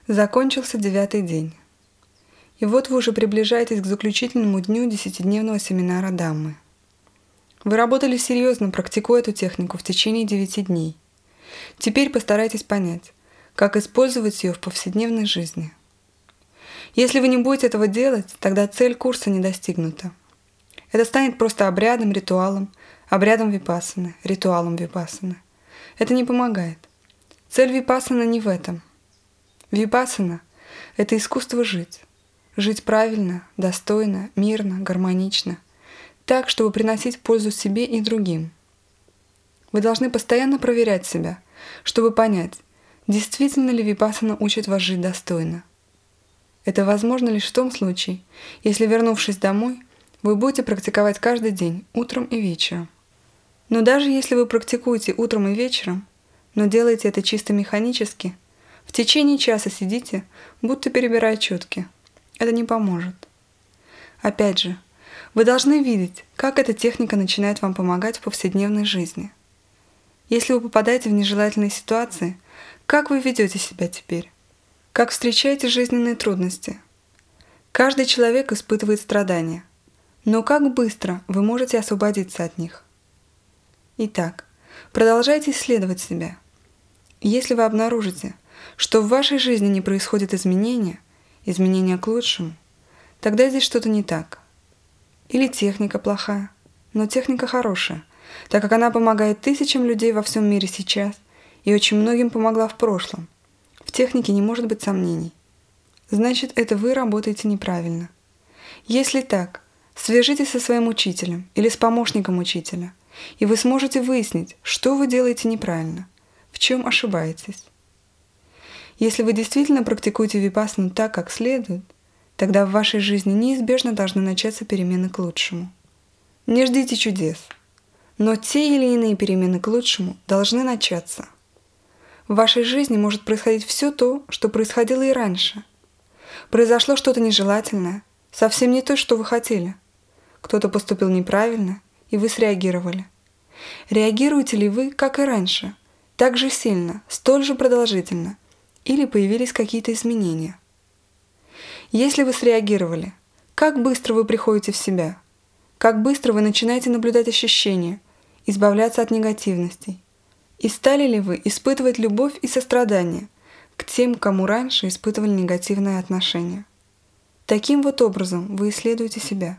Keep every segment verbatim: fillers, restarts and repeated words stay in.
Закончился девятый день. И вот вы уже приближаетесь к заключительному дню десятидневного семинара Даммы. Вы работали серьезно, практикуя эту технику в течение девяти дней. Теперь постарайтесь понять, как использовать ее в повседневной жизни. Если вы не будете этого делать, тогда цель курса не достигнута. Это станет просто обрядом, ритуалом, обрядом випассаны, ритуалом випассаны. Это не помогает. Цель випассаны не в этом. Випассана – это искусство жить. Жить правильно, достойно, мирно, гармонично. Так, чтобы приносить пользу себе и другим. Вы должны постоянно проверять себя, чтобы понять, действительно ли випассана учит вас жить достойно. Это возможно лишь в том случае, если, вернувшись домой, вы будете практиковать каждый день, утром и вечером. Но даже если вы практикуете утром и вечером, но делаете это чисто механически, в течение часа сидите, будто перебирая четки. Это не поможет. Опять же, вы должны видеть, как эта техника начинает вам помогать в повседневной жизни. Если вы попадаете в нежелательные ситуации, как вы ведете себя теперь? Как встречаете жизненные трудности? Каждый человек испытывает страдания, но как быстро вы можете освободиться от них? Итак, продолжайте исследовать себя. Если вы обнаружите, что в вашей жизни не происходит изменения, изменения к лучшему, тогда здесь что-то не так. Или техника плохая, но техника хорошая, так как она помогает тысячам людей во всем мире сейчас и очень многим помогла в прошлом. В технике не может быть сомнений. Значит, это вы работаете неправильно. Если так, свяжитесь со своим учителем или с помощником учителя, и вы сможете выяснить, что вы делаете неправильно, в чем ошибаетесь. Если вы действительно практикуете випассану так, как следует, тогда в вашей жизни неизбежно должны начаться перемены к лучшему. Не ждите чудес, но те или иные перемены к лучшему должны начаться. В вашей жизни может происходить все то, что происходило и раньше. Произошло что-то нежелательное, совсем не то, что вы хотели. Кто-то поступил неправильно, и вы среагировали. Реагируете ли вы, как и раньше, так же сильно, столь же продолжительно, или появились какие-то изменения? Если вы среагировали, как быстро вы приходите в себя? Как быстро вы начинаете наблюдать ощущения, избавляться от негативностей? И стали ли вы испытывать любовь и сострадание к тем, кому раньше испытывали негативное отношение? Таким вот образом вы исследуете себя.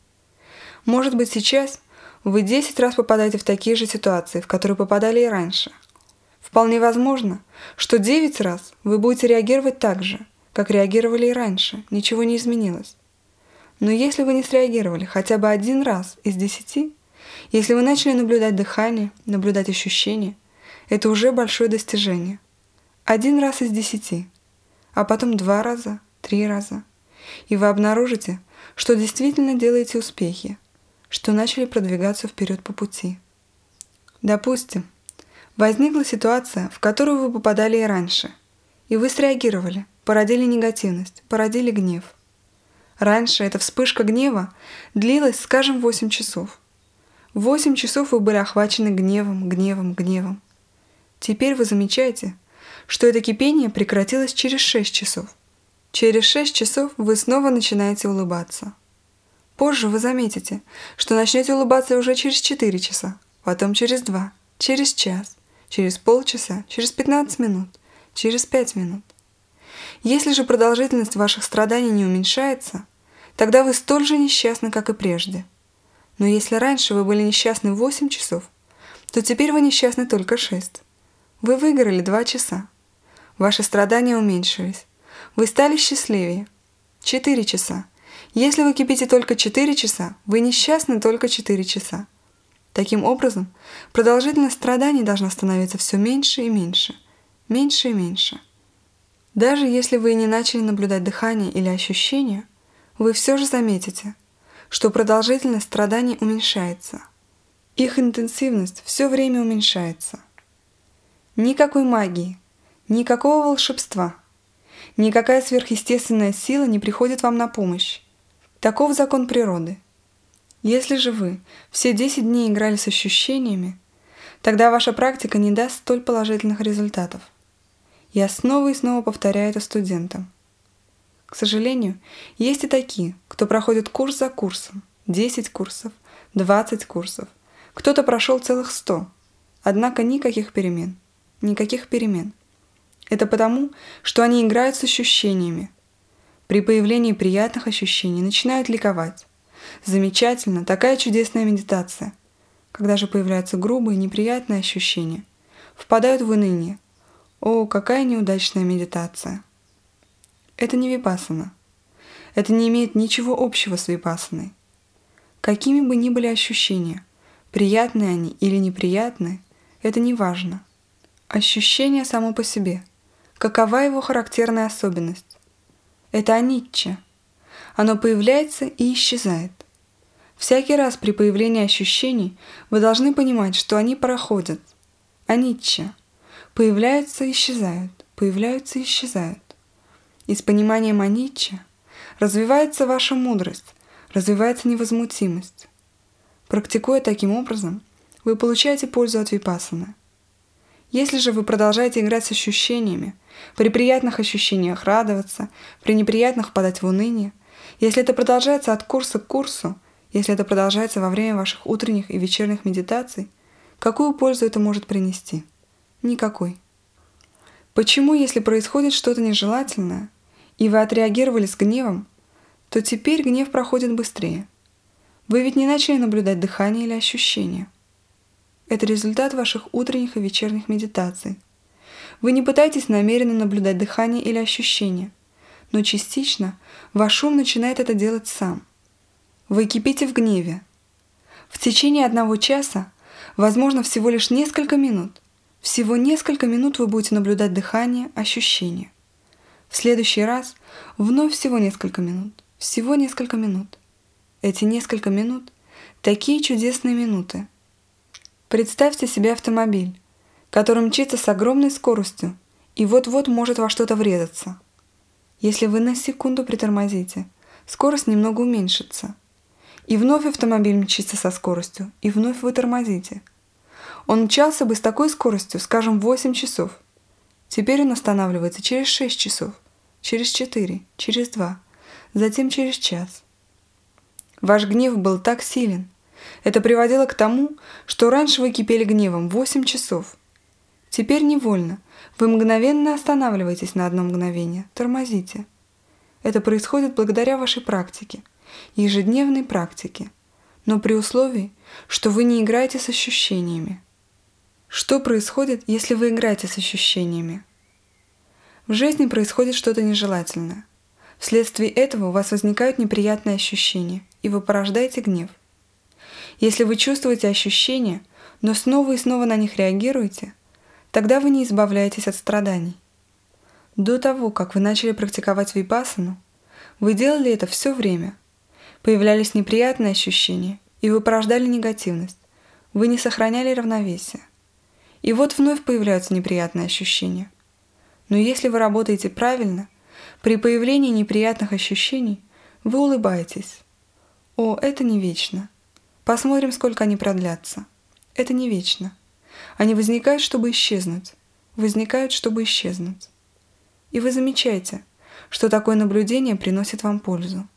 Может быть, сейчас вы десять раз попадаете в такие же ситуации, в которые попадали и раньше. Вполне возможно, что девять раз вы будете реагировать так же, как реагировали и раньше, ничего не изменилось. Но если вы не среагировали хотя бы один раз из десяти, если вы начали наблюдать дыхание, наблюдать ощущения, это уже большое достижение. Один раз из десяти, а потом два раза, три раза. И вы обнаружите, что действительно делаете успехи, что начали продвигаться вперед по пути. Допустим, возникла ситуация, в которую вы попадали и раньше, и вы среагировали, породили негативность, породили гнев. Раньше эта вспышка гнева длилась, скажем, восемь часов. Восемь часов вы были охвачены гневом, гневом, гневом. Теперь вы замечаете, что это кипение прекратилось через шесть часов. Через шесть часов вы снова начинаете улыбаться. Позже вы заметите, что начнете улыбаться уже через четыре часа, потом через два, через час, через полчаса, через пятнадцать минут, через пять минут. Если же продолжительность ваших страданий не уменьшается, тогда вы столь же несчастны, как и прежде. Но если раньше вы были несчастны восемь часов, то теперь вы несчастны только шесть. Вы выиграли два часа. Ваши страдания уменьшились. Вы стали счастливее. четыре часа. Если вы кипите только четыре часа, вы несчастны только четыре часа. Таким образом, продолжительность страданий должна становиться все меньше и меньше, меньше и меньше. Даже если вы и не начали наблюдать дыхание или ощущения, вы все же заметите, что продолжительность страданий уменьшается. Их интенсивность все время уменьшается. Никакой магии, никакого волшебства, никакая сверхъестественная сила не приходит вам на помощь. Таков закон природы. Если же вы все десять дней играли с ощущениями, тогда ваша практика не даст столь положительных результатов. Я снова и снова повторяю это студентам. К сожалению, есть и такие, кто проходит курс за курсом, десять курсов, двадцать курсов, кто-то прошел целых сто, однако никаких перемен, никаких перемен. Это потому, что они играют с ощущениями. При появлении приятных ощущений начинают ликовать. Замечательно, такая чудесная медитация. Когда же появляются грубые, неприятные ощущения, впадают в уныние. О, какая неудачная медитация! Это не випассана. Это не имеет ничего общего с випассаной. Какими бы ни были ощущения, приятные они или неприятные, это не важно. Ощущение само по себе. Какова его характерная особенность? Это аничча. Оно появляется и исчезает. Всякий раз при появлении ощущений вы должны понимать, что они проходят. Аничча. Появляются и исчезают, появляются и исчезают. И с пониманием аничча развивается ваша мудрость, развивается невозмутимость. Практикуя таким образом, вы получаете пользу от випассаны. Если же вы продолжаете играть с ощущениями, при приятных ощущениях радоваться, при неприятных впадать в уныние, если это продолжается от курса к курсу, если это продолжается во время ваших утренних и вечерних медитаций, какую пользу это может принести? Никакой. Почему, если происходит что-то нежелательное, и вы отреагировали с гневом, то теперь гнев проходит быстрее? Вы ведь не начали наблюдать дыхание или ощущения. Это результат ваших утренних и вечерних медитаций. Вы не пытаетесь намеренно наблюдать дыхание или ощущения, но частично ваш ум начинает это делать сам. Вы кипите в гневе. В течение одного часа, возможно, всего лишь несколько минут, всего несколько минут вы будете наблюдать дыхание, ощущения. В следующий раз вновь всего несколько минут, всего несколько минут. Эти несколько минут – такие чудесные минуты. Представьте себе автомобиль, который мчится с огромной скоростью и вот-вот может во что-то врезаться. Если вы на секунду притормозите, скорость немного уменьшится. И вновь автомобиль мчится со скоростью, и вновь вы тормозите. Он мчался бы с такой скоростью, скажем, восемь часов. Теперь он останавливается через шесть часов, через четыре, через два, затем через час. Ваш гнев был так силен. Это приводило к тому, что раньше вы кипели гневом восемь часов. Теперь невольно. Вы мгновенно останавливаетесь на одно мгновение, тормозите. Это происходит благодаря вашей практике, ежедневной практике, но при условии, что вы не играете с ощущениями. Что происходит, если вы играете с ощущениями? В жизни происходит что-то нежелательное. Вследствие этого у вас возникают неприятные ощущения, и вы порождаете гнев. Если вы чувствуете ощущения, но снова и снова на них реагируете, тогда вы не избавляетесь от страданий. До того, как вы начали практиковать випассану, вы делали это все время. Появлялись неприятные ощущения, и вы порождали негативность. Вы не сохраняли равновесие. И вот вновь появляются неприятные ощущения. Но если вы работаете правильно, при появлении неприятных ощущений вы улыбаетесь. О, это не вечно. Посмотрим, сколько они продлятся. Это не вечно. Они возникают, чтобы исчезнуть. Возникают, чтобы исчезнуть. И вы замечаете, что такое наблюдение приносит вам пользу.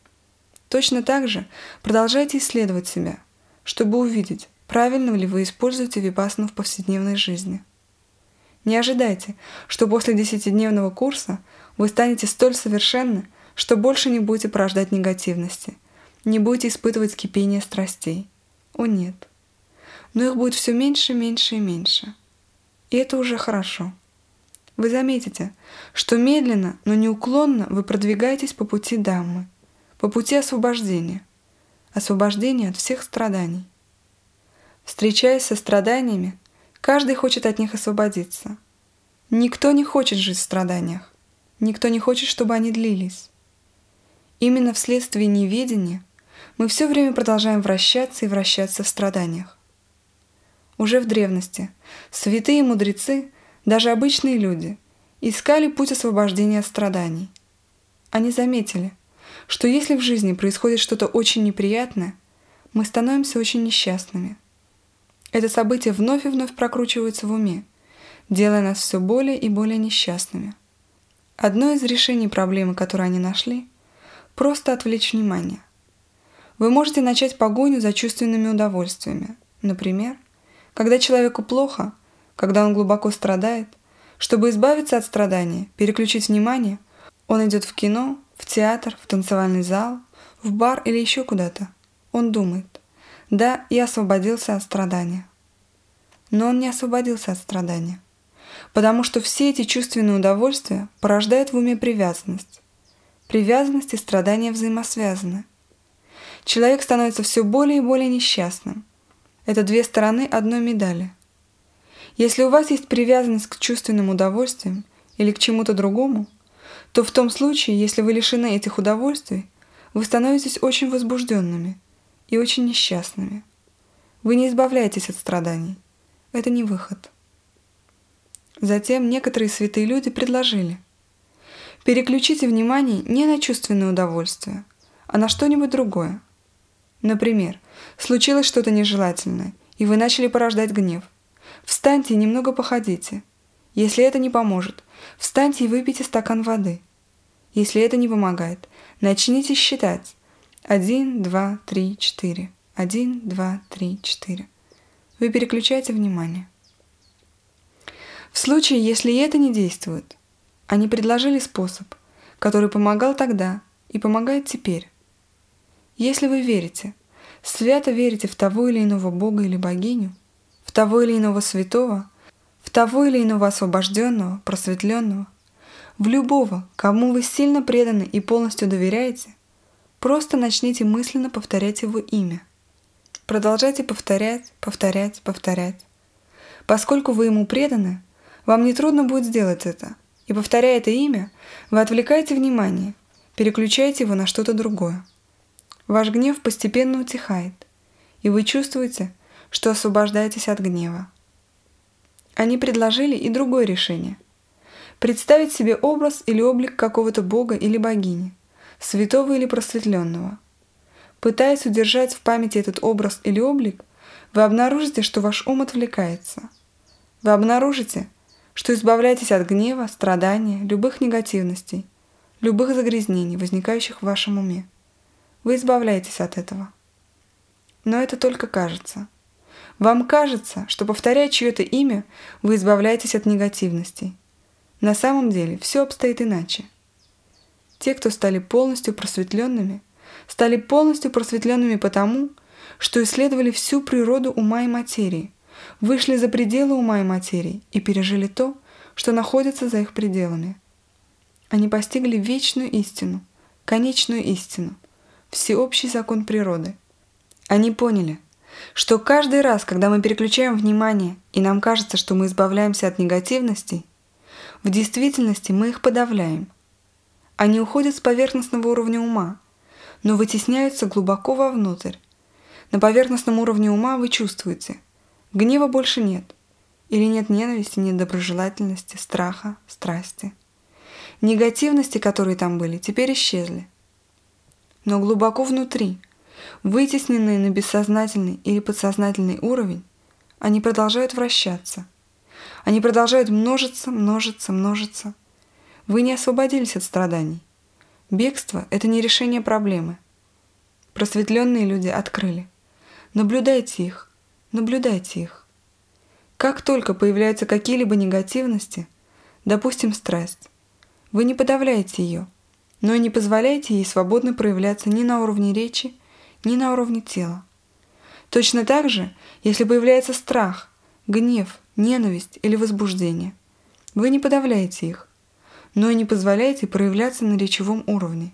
Точно так же продолжайте исследовать себя, чтобы увидеть, правильно ли вы используете випассану в повседневной жизни. Не ожидайте, что после десятидневного курса вы станете столь совершенны, что больше не будете порождать негативности, не будете испытывать кипение страстей. О нет. Но их будет все меньше, меньше и меньше. И это уже хорошо. Вы заметите, что медленно, но неуклонно вы продвигаетесь по пути Дхаммы, по пути освобождения, освобождения от всех страданий. Встречаясь со страданиями, каждый хочет от них освободиться. Никто не хочет жить в страданиях, никто не хочет, чтобы они длились. Именно вследствие неведения мы все время продолжаем вращаться и вращаться в страданиях. Уже в древности святые мудрецы, даже обычные люди, искали путь освобождения от страданий. Они заметили, что если в жизни происходит что-то очень неприятное, мы становимся очень несчастными. Это событие вновь и вновь прокручивается в уме, делая нас все более и более несчастными. Одно из решений проблемы, которую они нашли, просто отвлечь внимание. Вы можете начать погоню за чувственными удовольствиями. Например, когда человеку плохо, когда он глубоко страдает, чтобы избавиться от страдания, переключить внимание, он идет в кино, в театр, в танцевальный зал, в бар или еще куда-то. Он думает: да, я освободился от страдания. Но он не освободился от страдания, потому что все эти чувственные удовольствия порождают в уме привязанность. Привязанность и страдания взаимосвязаны. Человек становится все более и более несчастным. Это две стороны одной медали. Если у вас есть привязанность к чувственным удовольствиям или к чему-то другому, то в том случае, если вы лишены этих удовольствий, вы становитесь очень возбужденными и очень несчастными. Вы не избавляетесь от страданий. Это не выход. Затем некоторые святые люди предложили: переключите внимание не на чувственное удовольствие, а на что-нибудь другое. Например, случилось что-то нежелательное, и вы начали порождать гнев. Встаньте и немного походите. Если это не поможет, встаньте и выпейте стакан воды. Если это не помогает, начните считать. Один, два, три, четыре. Один, два, три, четыре. Вы переключаете внимание. В случае, если и это не действует, они предложили способ, который помогал тогда и помогает теперь. Если вы верите, свято верите в того или иного бога или богиню, в того или иного святого, в того или иного освобожденного, просветленного, в любого, кому вы сильно преданы и полностью доверяете, просто начните мысленно повторять его имя. Продолжайте повторять, повторять, повторять. Поскольку вы ему преданы, вам нетрудно будет сделать это, и, повторяя это имя, вы отвлекаете внимание, переключаете его на что-то другое. Ваш гнев постепенно утихает, и вы чувствуете, что освобождаетесь от гнева. Они предложили и другое решение. Представить себе образ или облик какого-то бога или богини, святого или просветленного. Пытаясь удержать в памяти этот образ или облик, вы обнаружите, что ваш ум отвлекается. Вы обнаружите, что избавляетесь от гнева, страдания, любых негативностей, любых загрязнений, возникающих в вашем уме. Вы избавляетесь от этого. Но это только кажется. Вам кажется, что, повторяя чье-то имя, вы избавляетесь от негативностей. На самом деле все обстоит иначе. Те, кто стали полностью просветленными, стали полностью просветленными потому, что исследовали всю природу ума и материи, вышли за пределы ума и материи и пережили то, что находится за их пределами. Они постигли вечную истину, конечную истину, всеобщий закон природы. Они поняли, что каждый раз, когда мы переключаем внимание, и нам кажется, что мы избавляемся от негативностей, в действительности мы их подавляем. Они уходят с поверхностного уровня ума, но вытесняются глубоко вовнутрь. На поверхностном уровне ума вы чувствуете: гнева больше нет, или нет ненависти, нет доброжелательности, страха, страсти. Негативности, которые там были, теперь исчезли. Но глубоко внутри, вытесненные на бессознательный или подсознательный уровень, они продолжают вращаться. Они продолжают множиться, множиться, множиться. Вы не освободились от страданий. Бегство – это не решение проблемы. Просветленные люди открыли. Наблюдайте их, наблюдайте их. Как только появляются какие-либо негативности, допустим, страсть, вы не подавляете ее, но и не позволяете ей свободно проявляться ни на уровне речи, ни на уровне тела. Точно так же, если появляется страх, гнев, ненависть или возбуждение, вы не подавляете их, но и не позволяете проявляться на речевом уровне.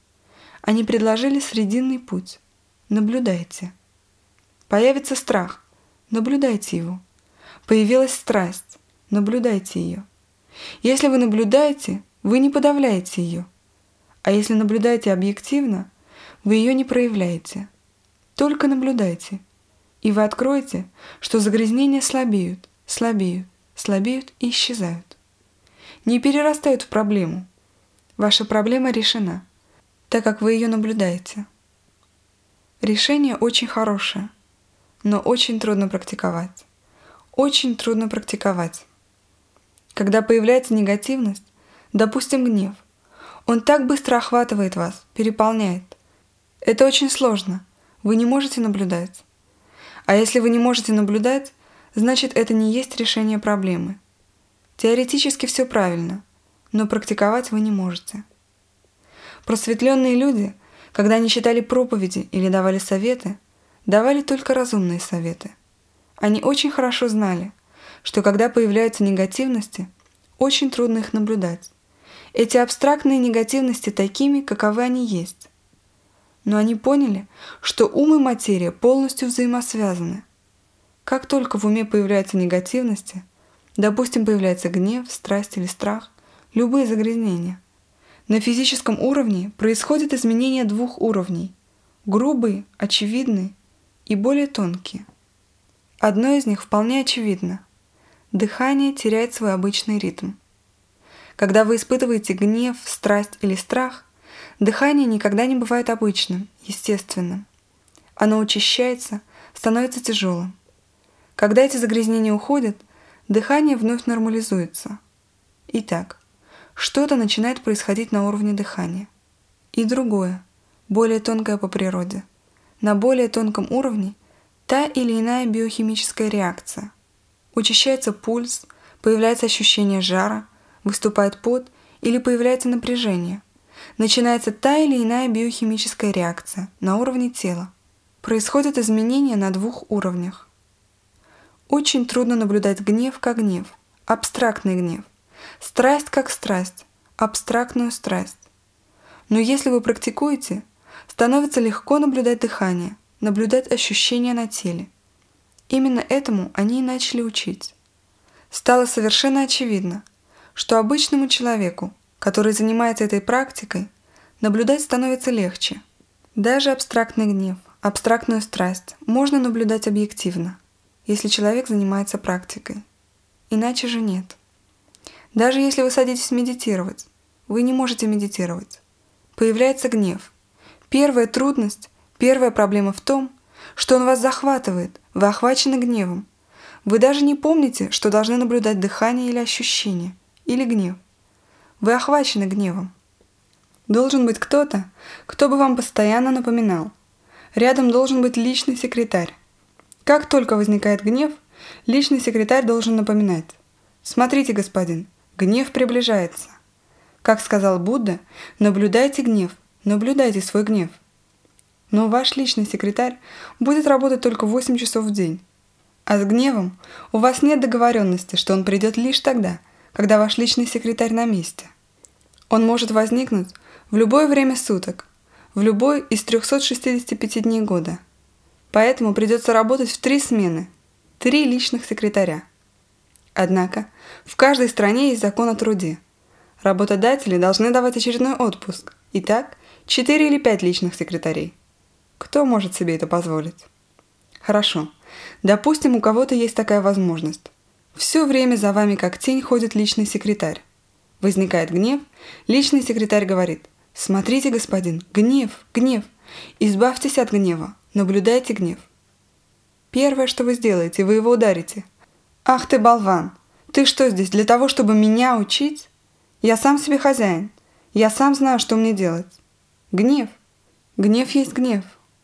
Они предложили срединный путь. Наблюдайте. Появится страх. Наблюдайте его. Появилась страсть. Наблюдайте ее. Если вы наблюдаете, вы не подавляете ее. А если наблюдаете объективно, вы ее не проявляете. Только наблюдайте, и вы откроете, что загрязнения слабеют, слабеют, слабеют и исчезают. Не перерастают в проблему. Ваша проблема решена, так как вы ее наблюдаете. Решение очень хорошее, но очень трудно практиковать. Очень трудно практиковать. Когда появляется негативность, допустим, гнев, он так быстро охватывает вас, переполняет. Это очень сложно, вы не можете наблюдать. А если вы не можете наблюдать, значит, это не есть решение проблемы. Теоретически все правильно, но практиковать вы не можете. Просветленные люди, когда они читали проповеди или давали советы, давали только разумные советы. Они очень хорошо знали, что когда появляются негативности, очень трудно их наблюдать. Эти абстрактные негативности такими, каковы они есть. Но они поняли, что ум и материя полностью взаимосвязаны. Как только в уме появляются негативности, допустим, появляется гнев, страсть или страх, любые загрязнения, на физическом уровне происходит изменение двух уровней – грубые, очевидные и более тонкие. Одно из них вполне очевидно. Дыхание теряет свой обычный ритм. Когда вы испытываете гнев, страсть или страх, дыхание никогда не бывает обычным, естественным. Оно учащается, становится тяжелым. Когда эти загрязнения уходят, дыхание вновь нормализуется. Итак, что-то начинает происходить на уровне дыхания. И другое, более тонкое по природе. На более тонком уровне та или иная биохимическая реакция. Учащается пульс, появляется ощущение жара, выступает пот или появляется напряжение. Начинается та или иная биохимическая реакция на уровне тела. Происходят изменения на двух уровнях. Очень трудно наблюдать гнев как гнев, абстрактный гнев, страсть как страсть, абстрактную страсть. Но если вы практикуете, становится легко наблюдать дыхание, наблюдать ощущения на теле. Именно этому они и начали учить. Стало совершенно очевидно, что обычному человеку, который занимается этой практикой, наблюдать становится легче. Даже абстрактный гнев, абстрактную страсть можно наблюдать объективно, если человек занимается практикой. Иначе же нет. Даже если вы садитесь медитировать, вы не можете медитировать. Появляется гнев. Первая трудность, первая проблема в том, что он вас захватывает, вы охвачены гневом. Вы даже не помните, что должны наблюдать дыхание или ощущение, или гнев. Вы охвачены гневом. Должен быть кто-то, кто бы вам постоянно напоминал. Рядом должен быть личный секретарь. Как только возникает гнев, личный секретарь должен напоминать: «Смотрите, господин, гнев приближается». Как сказал Будда, наблюдайте гнев, наблюдайте свой гнев. Но ваш личный секретарь будет работать только восемь часов в день. А с гневом у вас нет договоренности, что он придет лишь тогда, когда ваш личный секретарь на месте. Он может возникнуть в любое время суток, в любой из трехсот шестидесяти пяти дней года. Поэтому придется работать в три смены, три личных секретаря. Однако в каждой стране есть закон о труде. Работодатели должны давать очередной отпуск. Итак, четыре или пять личных секретарей. Кто может себе это позволить? Хорошо. Допустим, у кого-то есть такая возможность. Все время за вами как тень ходит личный секретарь. Возникает гнев, личный секретарь говорит: «Смотрите, господин, гнев, гнев, избавьтесь от гнева, наблюдайте гнев». Первое, что вы сделаете, вы его ударите. «Ах ты, болван! Ты что здесь, для того, чтобы меня учить? Я сам себе хозяин. Я сам знаю, что мне делать». Гнев. Гнев есть гнев.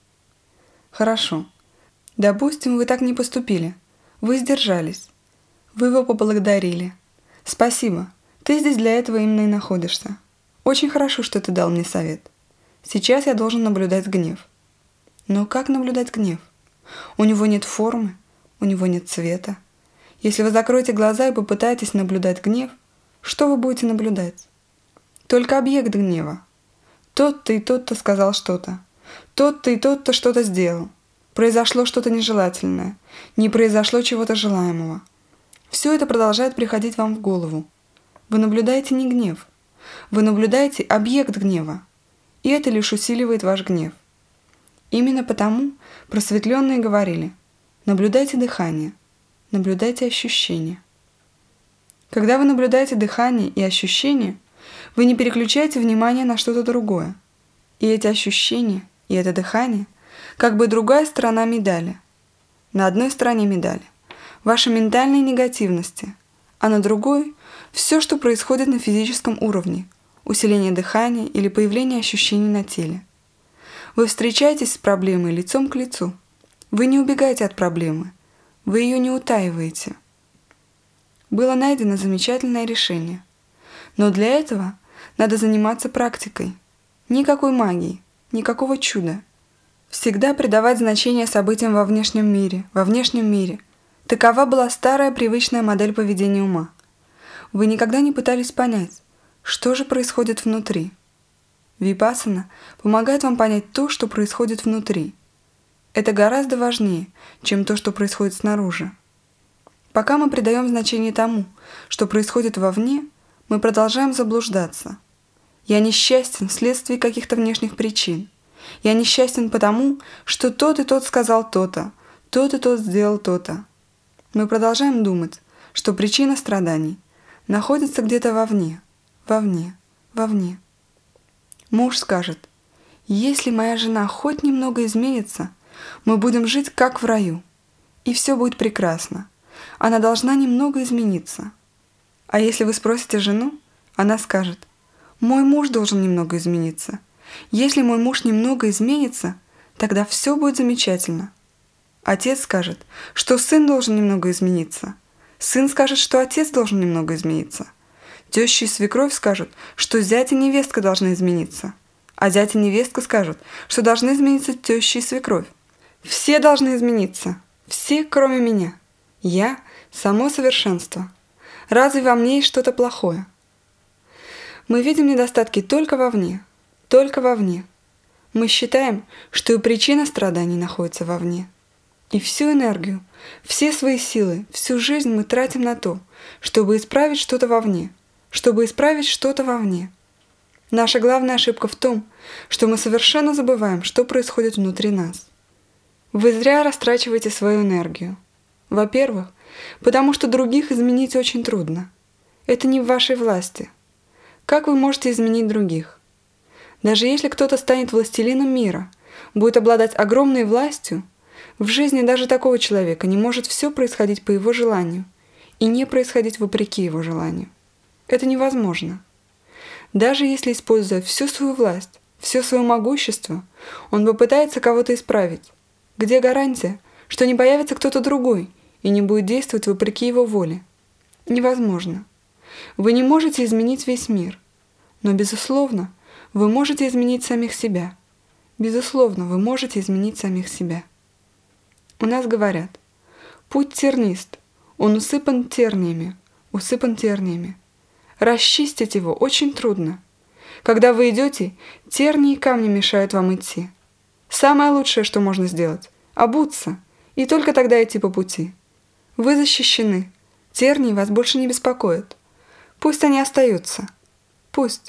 Хорошо. Допустим, вы так не поступили. Вы сдержались. Вы его поблагодарили. «Спасибо. Ты здесь для этого именно и находишься. Очень хорошо, что ты дал мне совет. Сейчас я должен наблюдать гнев». Но как наблюдать гнев? У него нет формы, у него нет цвета. Если вы закроете глаза и попытаетесь наблюдать гнев, что вы будете наблюдать? Только объект гнева. Тот-то и тот-то сказал что-то. Тот-то и тот-то что-то сделал. Произошло что-то нежелательное. Не произошло чего-то желаемого. Все это продолжает приходить вам в голову. Вы наблюдаете не гнев. Вы наблюдаете объект гнева. И это лишь усиливает ваш гнев. Именно потому просветленные говорили: наблюдайте дыхание, наблюдайте ощущения. Когда вы наблюдаете дыхание и ощущения, вы не переключаете внимание на что-то другое. И эти ощущения, и это дыхание – как бы другая сторона медали. На одной стороне медали – ваши ментальные негативности, а на другой – Все, что происходит на физическом уровне, усиление дыхания или появление ощущений на теле. Вы встречаетесь с проблемой лицом к лицу. Вы не убегаете от проблемы, вы ее не утаиваете. Было найдено замечательное решение. Но для этого надо заниматься практикой. Никакой магии, никакого чуда. Всегда придавать значение событиям во внешнем мире, во внешнем мире. Такова была старая привычная модель поведения ума. Вы никогда не пытались понять, что же происходит внутри. Випассана помогает вам понять то, что происходит внутри. Это гораздо важнее, чем то, что происходит снаружи. Пока мы придаем значение тому, что происходит вовне, мы продолжаем заблуждаться. Я несчастен вследствие каких-то внешних причин. Я несчастен потому, что тот и тот сказал то-то, тот и тот сделал то-то. Мы продолжаем думать, что причина страданий находится где-то вовне, вовне, вовне. Муж скажет: «Если моя жена хоть немного изменится, мы будем жить как в раю, и все будет прекрасно. Она должна немного измениться». А если вы спросите жену, она скажет: «Мой муж должен немного измениться. Если мой муж немного изменится, тогда все будет замечательно». Отец скажет, что сын должен немного измениться. Сын скажет, что отец должен немного измениться. Теща и свекровь скажут, что зять и невестка должны измениться. А зять и невестка скажут, что должны измениться теща и свекровь. Все должны измениться. Все, кроме меня. Я – само совершенство. Разве во мне есть что-то плохое? Мы видим недостатки только вовне. Только вовне. Мы считаем, что и причина страданий находится вовне. И всю энергию, все свои силы, всю жизнь мы тратим на то, чтобы исправить что-то вовне, чтобы исправить что-то вовне. Наша главная ошибка в том, что мы совершенно забываем, что происходит внутри нас. Вы зря растрачиваете свою энергию. Во-первых, потому что других изменить очень трудно. Это не в вашей власти. Как вы можете изменить других? Даже если кто-то станет властелином мира, будет обладать огромной властью, в жизни даже такого человека не может все происходить по его желанию и не происходить вопреки его желанию. Это невозможно. Даже если, используя всю свою власть, все свое могущество, он попытается кого-то исправить, где гарантия, что не появится кто-то другой и не будет действовать вопреки его воле? Невозможно. Вы не можете изменить весь мир, но, безусловно, вы можете изменить самих себя. Безусловно, вы можете изменить самих себя. У нас говорят: путь тернист, он усыпан терниями, усыпан терниями. Расчистить его очень трудно. Когда вы идете, тернии и камни мешают вам идти. Самое лучшее, что можно сделать – обуться, и только тогда идти по пути. Вы защищены, тернии вас больше не беспокоят. Пусть они остаются. Пусть.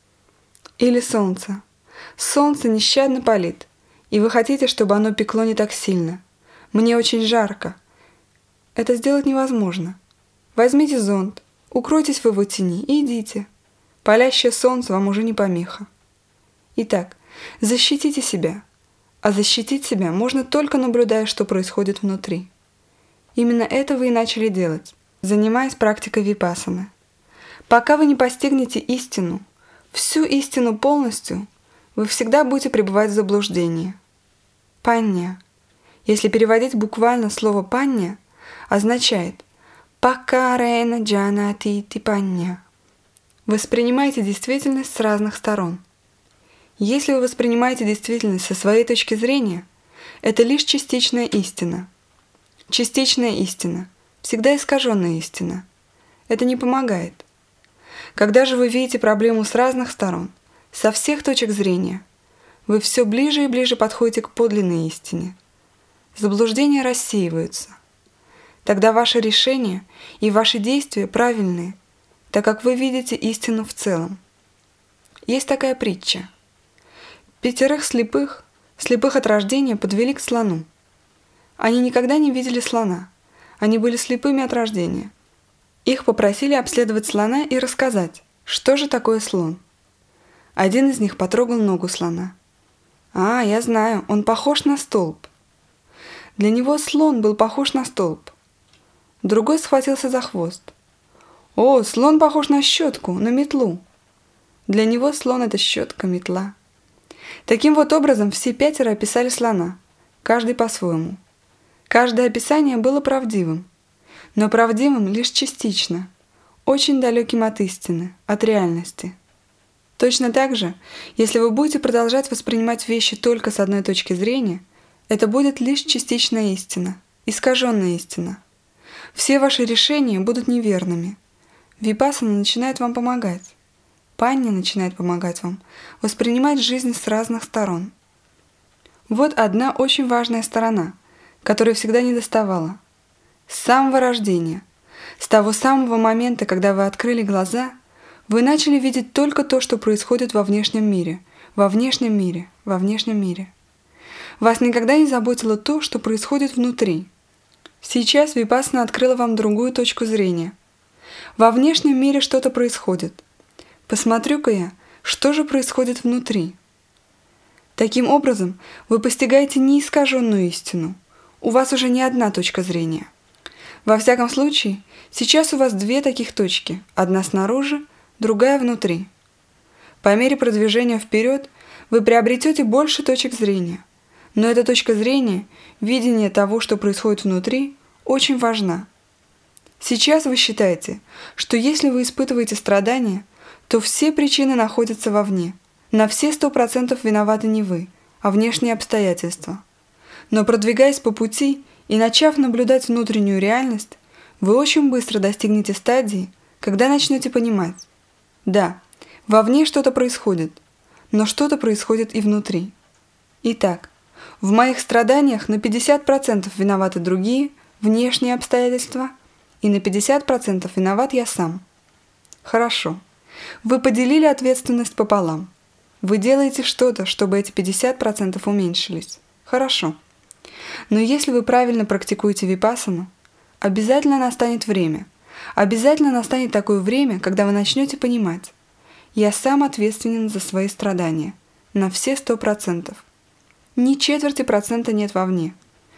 Или солнце. Солнце нещадно палит, и вы хотите, чтобы оно пекло не так сильно. Мне очень жарко. Это сделать невозможно. Возьмите зонт, укройтесь в его тени и идите. Палящее солнце вам уже не помеха. Итак, защитите себя. А защитить себя можно только наблюдая, что происходит внутри. Именно это вы и начали делать, занимаясь практикой випассаны. Пока вы не постигнете истину, всю истину полностью, вы всегда будете пребывать в заблуждении. Панья. Если переводить буквально слово «панья», означает «пакарена джанати ти панья». Воспринимайте действительность с разных сторон. Если вы воспринимаете действительность со своей точки зрения, это лишь частичная истина. Частичная истина, всегда искаженная истина. Это не помогает. Когда же вы видите проблему с разных сторон, со всех точек зрения, вы все ближе и ближе подходите к подлинной истине. Заблуждения рассеиваются. Тогда ваши решения и ваши действия правильные, так как вы видите истину в целом. Есть такая притча. Пятерых слепых, слепых от рождения, подвели к слону. Они никогда не видели слона, они были слепыми от рождения. Их попросили обследовать слона и рассказать, что же такое слон. Один из них потрогал ногу слона. «А, я знаю, он похож на столб». Для него слон был похож на столб. Другой схватился за хвост. О, слон похож на щетку, на метлу. Для него слон – это щетка, метла. Таким вот образом все пятеро описали слона, каждый по-своему. Каждое описание было правдивым, но правдивым лишь частично, очень далеким от истины, от реальности. Точно так же, если вы будете продолжать воспринимать вещи только с одной точки зрения, это будет лишь частичная истина, искаженная истина. Все ваши решения будут неверными. Випассана начинает вам помогать. Панья начинает помогать вам воспринимать жизнь с разных сторон. Вот одна очень важная сторона, которой всегда недоставала. С самого рождения, с того самого момента, когда вы открыли глаза, вы начали видеть только то, что происходит во внешнем мире, во внешнем мире, во внешнем мире. Вас никогда не заботило то, что происходит внутри. Сейчас Випассана открыла вам другую точку зрения. Во внешнем мире что-то происходит. Посмотрю-ка я, что же происходит внутри. Таким образом, вы постигаете неискаженную истину. У вас уже не одна точка зрения. Во всяком случае, сейчас у вас две таких точки, одна снаружи, другая внутри. По мере продвижения вперед вы приобретете больше точек зрения, но эта точка зрения, видение того, что происходит внутри, очень важна. Сейчас вы считаете, что если вы испытываете страдания, то все причины находятся вовне. На все сто процентов виноваты не вы, а внешние обстоятельства. Но продвигаясь по пути и начав наблюдать внутреннюю реальность, вы очень быстро достигнете стадии, когда начнете понимать: да, вовне что-то происходит, но что-то происходит и внутри. Итак, в моих страданиях на пятьдесят процентов виноваты другие, внешние обстоятельства, и на пятьдесят процентов виноват я сам. Хорошо. Вы поделили ответственность пополам. Вы делаете что-то, чтобы эти пятьдесят процентов уменьшились. Хорошо. Но если вы правильно практикуете випассану, обязательно настанет время. Обязательно настанет такое время, когда вы начнете понимать: я сам ответственен за свои страдания. На все сто процентов. Ни четверти процента нет вовне.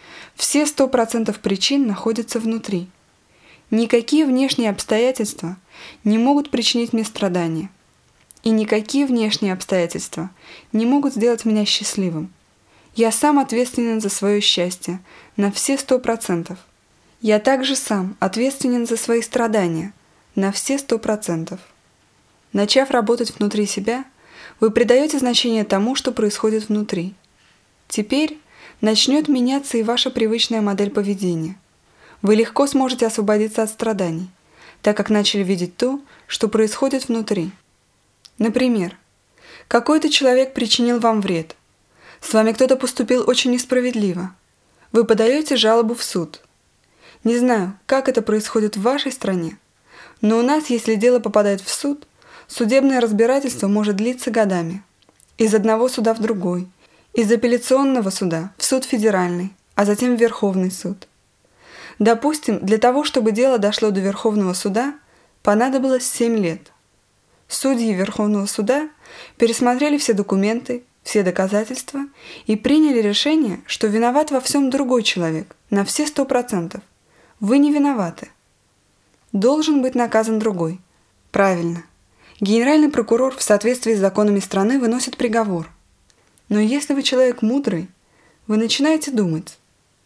Все сто процентов причин находятся внутри. Никакие внешние обстоятельства не могут причинить мне страдания. И никакие внешние обстоятельства не могут сделать меня счастливым. Я сам ответственен за свое счастье на все сто процентов. Я также сам ответственен за свои страдания на все сто процентов. Начав работать внутри себя, вы придаете значение тому, что происходит внутри. Теперь начнет меняться и ваша привычная модель поведения. Вы легко сможете освободиться от страданий, так как начали видеть то, что происходит внутри. Например, какой-то человек причинил вам вред. С вами кто-то поступил очень несправедливо. Вы подаете жалобу в суд. Не знаю, как это происходит в вашей стране, но у нас, если дело попадает в суд, судебное разбирательство может длиться годами. Из одного суда в другой, из апелляционного суда в суд федеральный, а затем в Верховный суд. Допустим, для того, чтобы дело дошло до Верховного суда, понадобилось семь лет. Судьи Верховного суда пересмотрели все документы, все доказательства и приняли решение, что виноват во всем другой человек, на все сто процентов. Вы не виноваты. Должен быть наказан другой. Правильно. Генеральный прокурор в соответствии с законами страны выносит приговор. Но если вы человек мудрый, вы начинаете думать: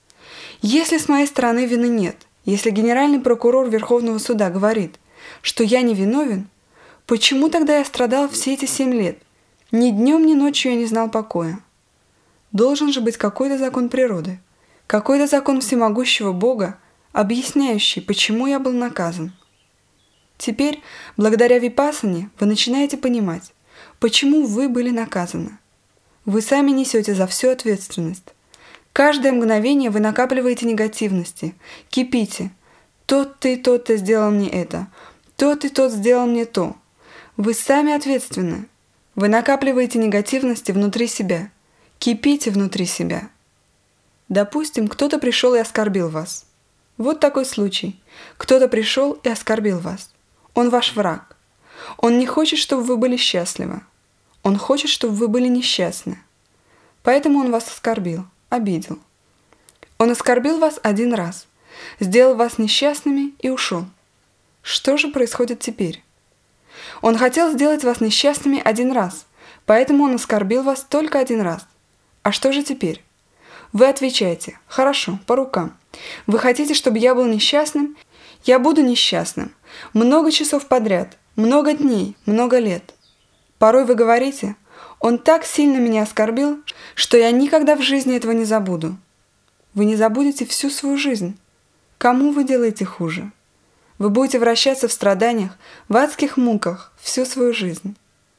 если с моей стороны вины нет, если генеральный прокурор Верховного суда говорит, что я не виновен, почему тогда я страдал все эти семь лет? Ни днем, ни ночью я не знал покоя. Должен же быть какой-то закон природы, какой-то закон всемогущего Бога, объясняющий, почему я был наказан. Теперь, благодаря випассане, вы начинаете понимать, почему вы были наказаны. Вы сами несете за всю ответственность. Каждое мгновение вы накапливаете негативности, кипите. Тот-то и тот-то сделал мне это, тот и тот сделал мне то. Вы сами ответственны. Вы накапливаете негативности внутри себя, кипите внутри себя. Допустим, кто-то пришел и оскорбил вас. Вот такой случай. Кто-то пришел и оскорбил вас. Он ваш враг. Он не хочет, чтобы вы были счастливы. Он хочет, чтобы вы были несчастны. Поэтому он вас оскорбил, обидел. Он оскорбил вас один раз, сделал вас несчастными и ушел. Что же происходит теперь? Он хотел сделать вас несчастными один раз, поэтому он оскорбил вас только один раз. А что же теперь? Вы отвечаете: «Хорошо, по рукам. Вы хотите, чтобы я был несчастным? Я буду несчастным. Много часов подряд, много дней, много лет». Порой вы говорите: «Он так сильно меня оскорбил, что я никогда в жизни этого не забуду». Вы не забудете всю свою жизнь. Кому вы делаете хуже? Вы будете вращаться в страданиях, в адских муках всю свою жизнь.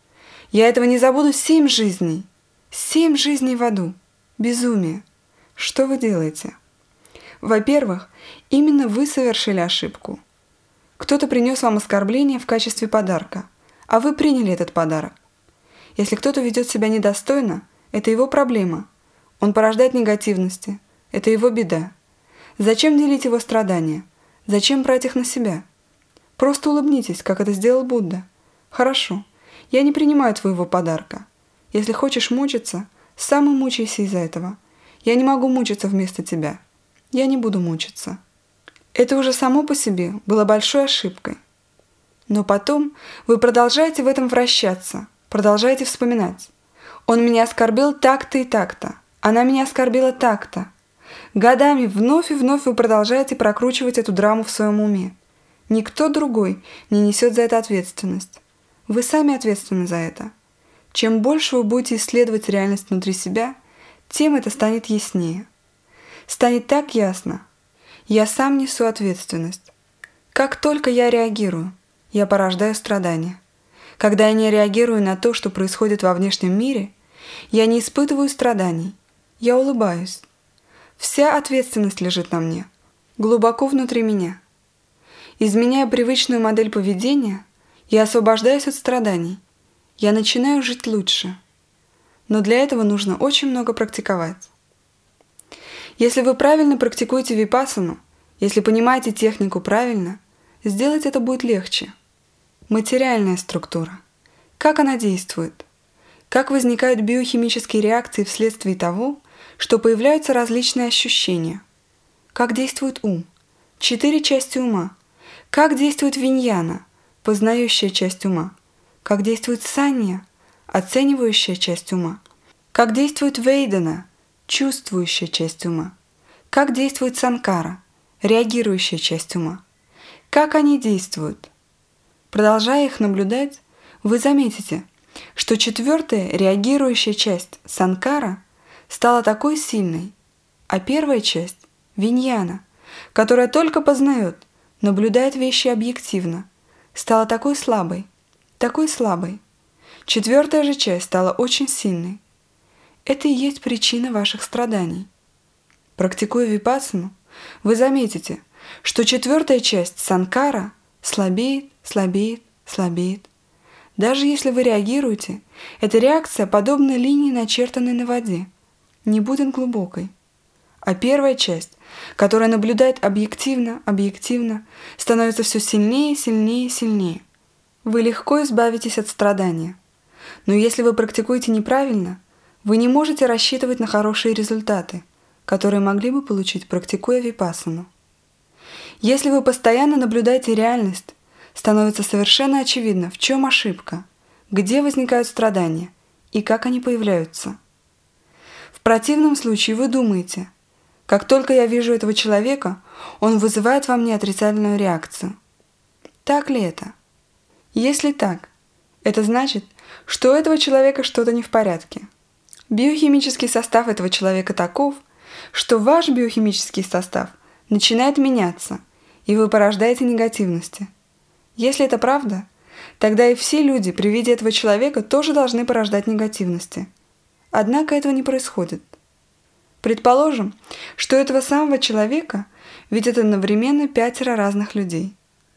Я этого не забуду семь жизней. Семь жизней в аду. Безумие. Что вы делаете? Во-первых, именно вы совершили ошибку. Кто-то принес вам оскорбление в качестве подарка, а вы приняли этот подарок. Если кто-то ведет себя недостойно, это его проблема. Он порождает негативности. Это его беда. Зачем делить его страдания? Зачем брать их на себя? Просто улыбнитесь, как это сделал Будда. Хорошо, я не принимаю твоего подарка. Если хочешь мучиться, сам и мучайся из-за этого. Я не могу мучиться вместо тебя. Я не буду мучиться. Это уже само по себе было большой ошибкой. Но потом вы продолжаете в этом вращаться, продолжаете вспоминать. Он меня оскорбил так-то и так-то. Она меня оскорбила так-то. Годами вновь и вновь вы продолжаете прокручивать эту драму в своем уме. Никто другой не несет за это ответственность. Вы сами ответственны за это. Чем больше вы будете исследовать реальность внутри себя, тем это станет яснее. Станет так ясно. Я сам несу ответственность. Как только я реагирую, я порождаю страдания. Когда я не реагирую на то, что происходит во внешнем мире, я не испытываю страданий. Я улыбаюсь. Вся ответственность лежит на мне, глубоко внутри меня. Изменяя привычную модель поведения, я освобождаюсь от страданий. Я начинаю жить лучше. Но для этого нужно очень много практиковать. Если вы правильно практикуете випассану, если понимаете технику правильно, сделать это будет легче. Материальная структура. Как она действует? Как возникают биохимические реакции вследствие того, что появляются различные ощущения? Как действует ум? Четыре части ума. Как действует виньяна, познающая часть ума? Как действует санья, оценивающая часть ума? Как действует вейдана, чувствующая часть ума? Как действует санкара, реагирующая часть ума? Как они действуют? Продолжая их наблюдать, вы заметите, что четвертая реагирующая часть санкара стала такой сильной, а первая часть, виньяна, которая только познает, наблюдает вещи объективно, стала такой слабой, такой слабой. Четвертая же часть стала очень сильной. Это и есть причина ваших страданий. Практикуя випассану, вы заметите, что четвертая часть санкара слабеет, слабеет, слабеет. Даже если вы реагируете, эта реакция подобна линии, начертанной на воде, не будет глубокой. А первая часть, которая наблюдает объективно, объективно, становится все сильнее, сильнее, сильнее. Вы легко избавитесь от страдания. Но если вы практикуете неправильно, вы не можете рассчитывать на хорошие результаты, которые могли бы получить, практикуя випассану. Если вы постоянно наблюдаете реальность, становится совершенно очевидно, в чем ошибка, где возникают страдания и как они появляются. В противном случае вы думаете: как только я вижу этого человека, он вызывает во мне отрицательную реакцию. Так ли это? Если так, это значит, что у этого человека что-то не в порядке. Биохимический состав этого человека таков, что ваш биохимический состав начинает меняться, и вы порождаете негативности. Если это правда, тогда и все люди при виде этого человека тоже должны порождать негативности. Однако этого не происходит. Предположим, что этого самого человека видят одновременно пятеро разных людей.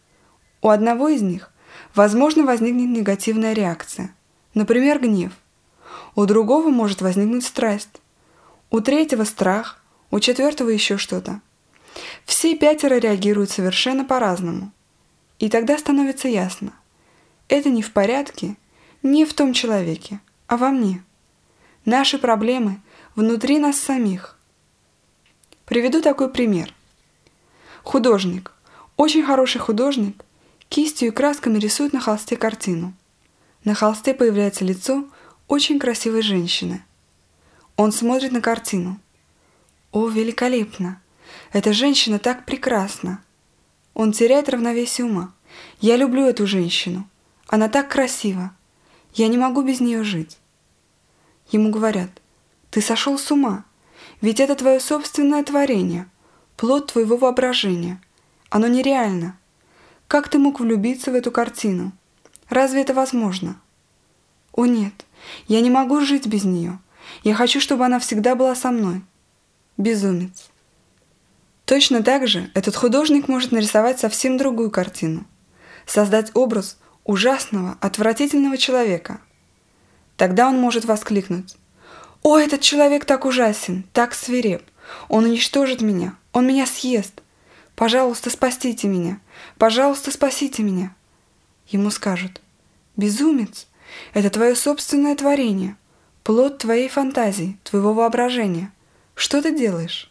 У одного из них, возможно, возникнет негативная реакция, например, гнев. У другого может возникнуть страсть. У третьего страх, у четвертого еще что-то. Все пятеро реагируют совершенно по-разному. И тогда становится ясно: это не в порядке не в том человеке, а во мне. Наши проблемы внутри нас самих. Приведу такой пример. Художник, очень хороший художник, Кистью и красками рисует на холсте картину. На холсте появляется лицо очень красивой женщины. Он смотрит на картину. О, великолепно! Эта женщина так прекрасна! Он теряет равновесие ума. Я люблю эту женщину. Она так красива. Я не могу без нее жить. Ему говорят: ты сошел с ума, ведь это твое собственное творение, плод твоего воображения. Оно нереально. Как ты мог влюбиться в эту картину? Разве это возможно? О нет, я не могу жить без нее. Я хочу, чтобы она всегда была со мной. Безумец. Точно так же этот художник может нарисовать совсем другую картину, создать образ ужасного, отвратительного человека. Тогда он может воскликнуть: «О, этот человек так ужасен, так свиреп! Он уничтожит меня, он меня съест! Пожалуйста, спасите меня! Пожалуйста, спасите меня!» Ему скажут: «Безумец! Это твое собственное творение, плод твоей фантазии, твоего воображения. Что ты делаешь?»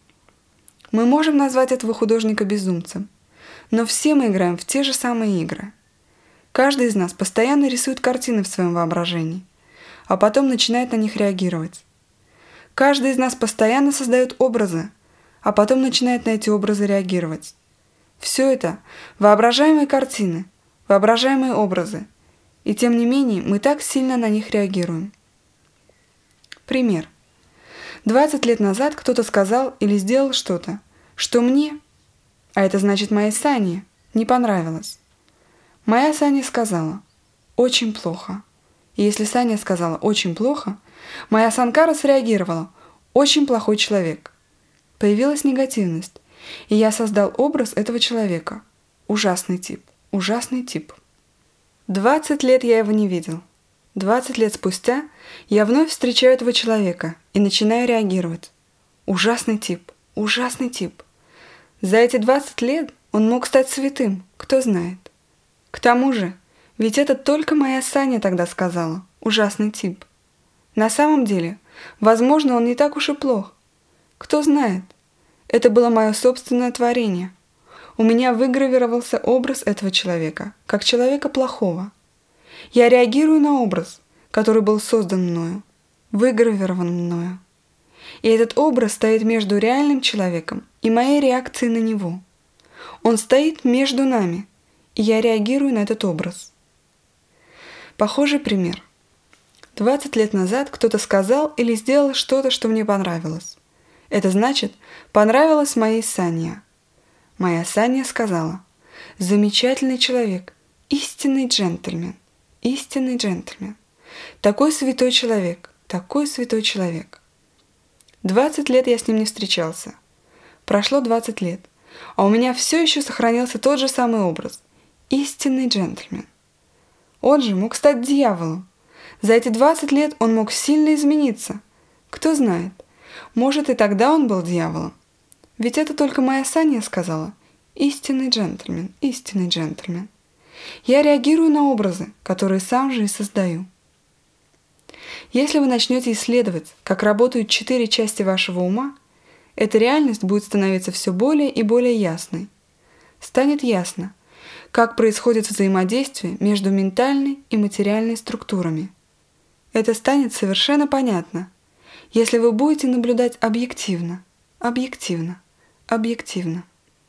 Мы можем назвать этого художника безумцем, но все мы играем в те же самые игры. Каждый из нас постоянно рисует картины в своем воображении, а потом начинает на них реагировать. Каждый из нас постоянно создает образы, а потом начинает на эти образы реагировать. Все это воображаемые картины, воображаемые образы, и тем не менее мы так сильно на них реагируем. Пример. двадцать лет назад кто-то сказал или сделал что-то, что мне, а это значит моей Сане, не понравилось. Моя Саня сказала: «Очень плохо». И если Саня сказала «очень плохо», моя Санкара среагировала: «Очень плохой человек». Появилась негативность, и я создал образ этого человека. Ужасный тип, ужасный тип. двадцать лет я его не видел. двадцать лет спустя я вновь встречаю этого человека и начинаю реагировать. Ужасный тип, ужасный тип. За эти двадцать лет он мог стать святым, кто знает. К тому же, ведь это только моя Саня тогда сказала: ужасный тип. На самом деле, возможно, он не так уж и плох. Кто знает, это было мое собственное творение. У меня выгравировался образ этого человека, как человека плохого. Я реагирую на образ, который был создан мною, выгравирован мною. И этот образ стоит между реальным человеком и моей реакцией на него. Он стоит между нами, и я реагирую на этот образ. Похожий пример. двадцать лет назад кто-то сказал или сделал что-то, что мне понравилось. Это значит, понравилось моей Сане. Моя Саня сказала: «Замечательный человек, истинный джентльмен, истинный джентльмен. Такой святой человек, такой святой человек». двадцать лет я с ним не встречался. Прошло двадцать лет, а у меня все еще сохранился тот же самый образ – истинный джентльмен. Он же мог стать дьяволом. За эти двадцать лет он мог сильно измениться. Кто знает, может, и тогда он был дьяволом. Ведь это только моя Саня сказала: истинный джентльмен, истинный джентльмен. Я реагирую на образы, которые сам же и создаю. Если вы начнете исследовать, как работают четыре части вашего ума, эта реальность будет становиться все более и более ясной. Станет ясно, как происходит взаимодействие между ментальной и материальной структурами. Это станет совершенно понятно, если вы будете наблюдать объективно, объективно, объективно.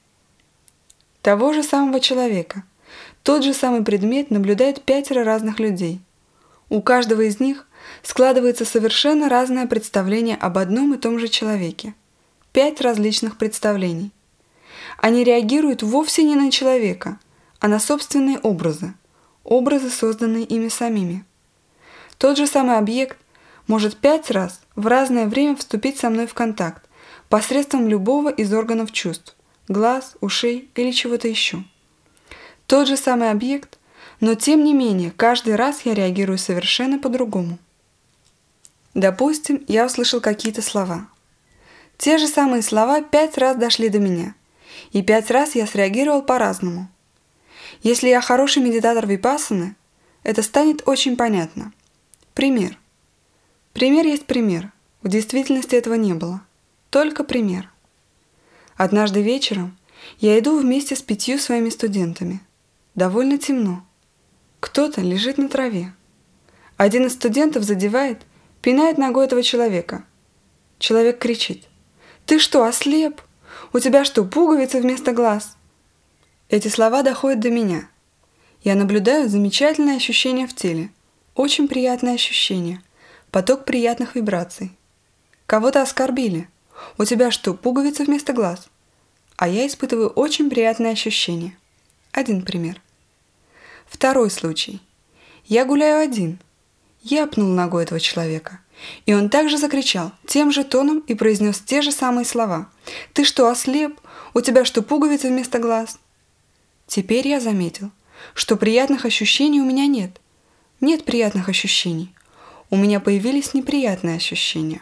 Того же самого человека, тот же самый предмет наблюдает пятеро разных людей. У каждого из них складывается совершенно разное представление об одном и том же человеке. Пять различных представлений. Они реагируют вовсе не на человека, а на собственные образы, образы, созданные ими самими. Тот же самый объект может пять раз в разное время вступить со мной в контакт посредством любого из органов чувств, глаз, ушей или чего-то еще. Тот же самый объект, но тем не менее каждый раз я реагирую совершенно по-другому. Допустим, я услышал какие-то слова. Те же самые слова пять раз дошли до меня, и пять раз я среагировал по-разному. Если я хороший медитатор випассаны, это станет очень понятно. Пример. Пример есть пример. В действительности этого не было. Только пример. Однажды вечером я иду вместе с пятью своими студентами. Довольно темно. Кто-то лежит на траве. Один из студентов задевает, пинает ногой этого человека. Человек кричит: «Ты что, ослеп? У тебя что, пуговицы вместо глаз?» Эти слова доходят до меня. Я наблюдаю замечательное ощущение в теле. Очень приятное ощущение. Поток приятных вибраций. Кого-то оскорбили. У тебя что, пуговицы вместо глаз? А я испытываю очень приятное ощущение. Один пример. Второй случай. Я гуляю один. Я пнул ногой этого человека. И он также закричал, тем же тоном и произнес те же самые слова. «Ты что, ослеп? У тебя что, пуговицы вместо глаз?» Теперь я заметил, что приятных ощущений у меня нет. Нет приятных ощущений. У меня появились неприятные ощущения.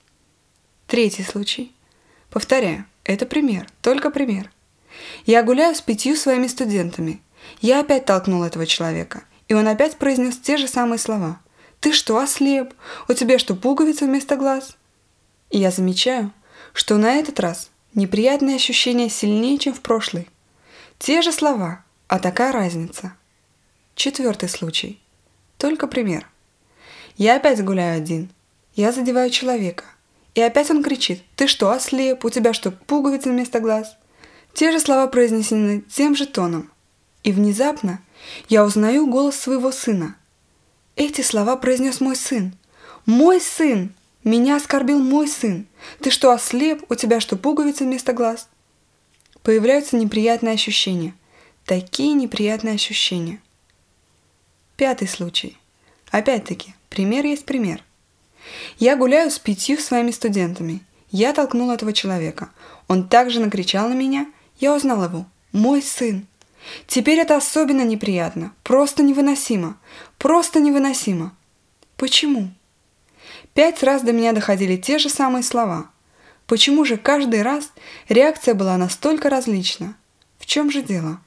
Третий случай. Повторяю, это пример, только пример. Я гуляю с пятью своими студентами. Я опять толкнул этого человека, и он опять произнес те же самые слова. «Ты что, ослеп? У тебя что, пуговицы вместо глаз?» И я замечаю, что на этот раз неприятные ощущения сильнее, чем в прошлый. Те же слова, а такая разница. Четвертый случай. Только пример. Я опять гуляю один. Я задеваю человека. И опять он кричит: «Ты что, ослеп? У тебя что, пуговицы вместо глаз?» Те же слова произнесены тем же тоном. И внезапно я узнаю голос своего сына. Эти слова произнес мой сын. Мой сын! Меня оскорбил мой сын. «Ты что, ослеп? У тебя что, пуговицы вместо глаз?» Появляются неприятные ощущения. Такие неприятные ощущения. Пятый случай. Опять-таки, пример есть пример. Я гуляю с пятью своими студентами. Я толкнул этого человека. Он также накричал на меня. Я узнал его. Мой сын. Теперь это особенно неприятно. Просто невыносимо. Просто невыносимо. Почему? Пять раз до меня доходили те же самые слова. Почему же каждый раз реакция была настолько различна? В чем же дело?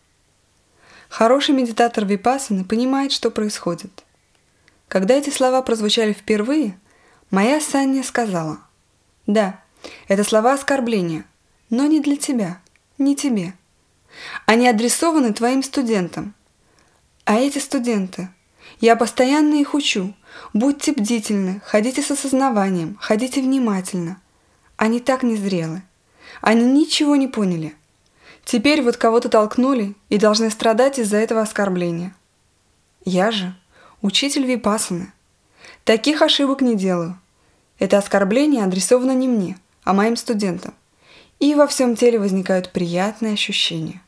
Хороший медитатор випассаны понимает, что происходит. Когда эти слова прозвучали впервые, моя Санья сказала: «Да, это слова оскорбления, но не для тебя, не тебе. Они адресованы твоим студентам. А эти студенты, я постоянно их учу. Будьте бдительны, ходите с осознаванием, ходите внимательно. Они так незрелы. Они ничего не поняли. Теперь вот кого-то толкнули и должны страдать из-за этого оскорбления. Я же учитель випассаны. Таких ошибок не делаю. Это оскорбление адресовано не мне, а моим студентам. И во всем теле возникают приятные ощущения.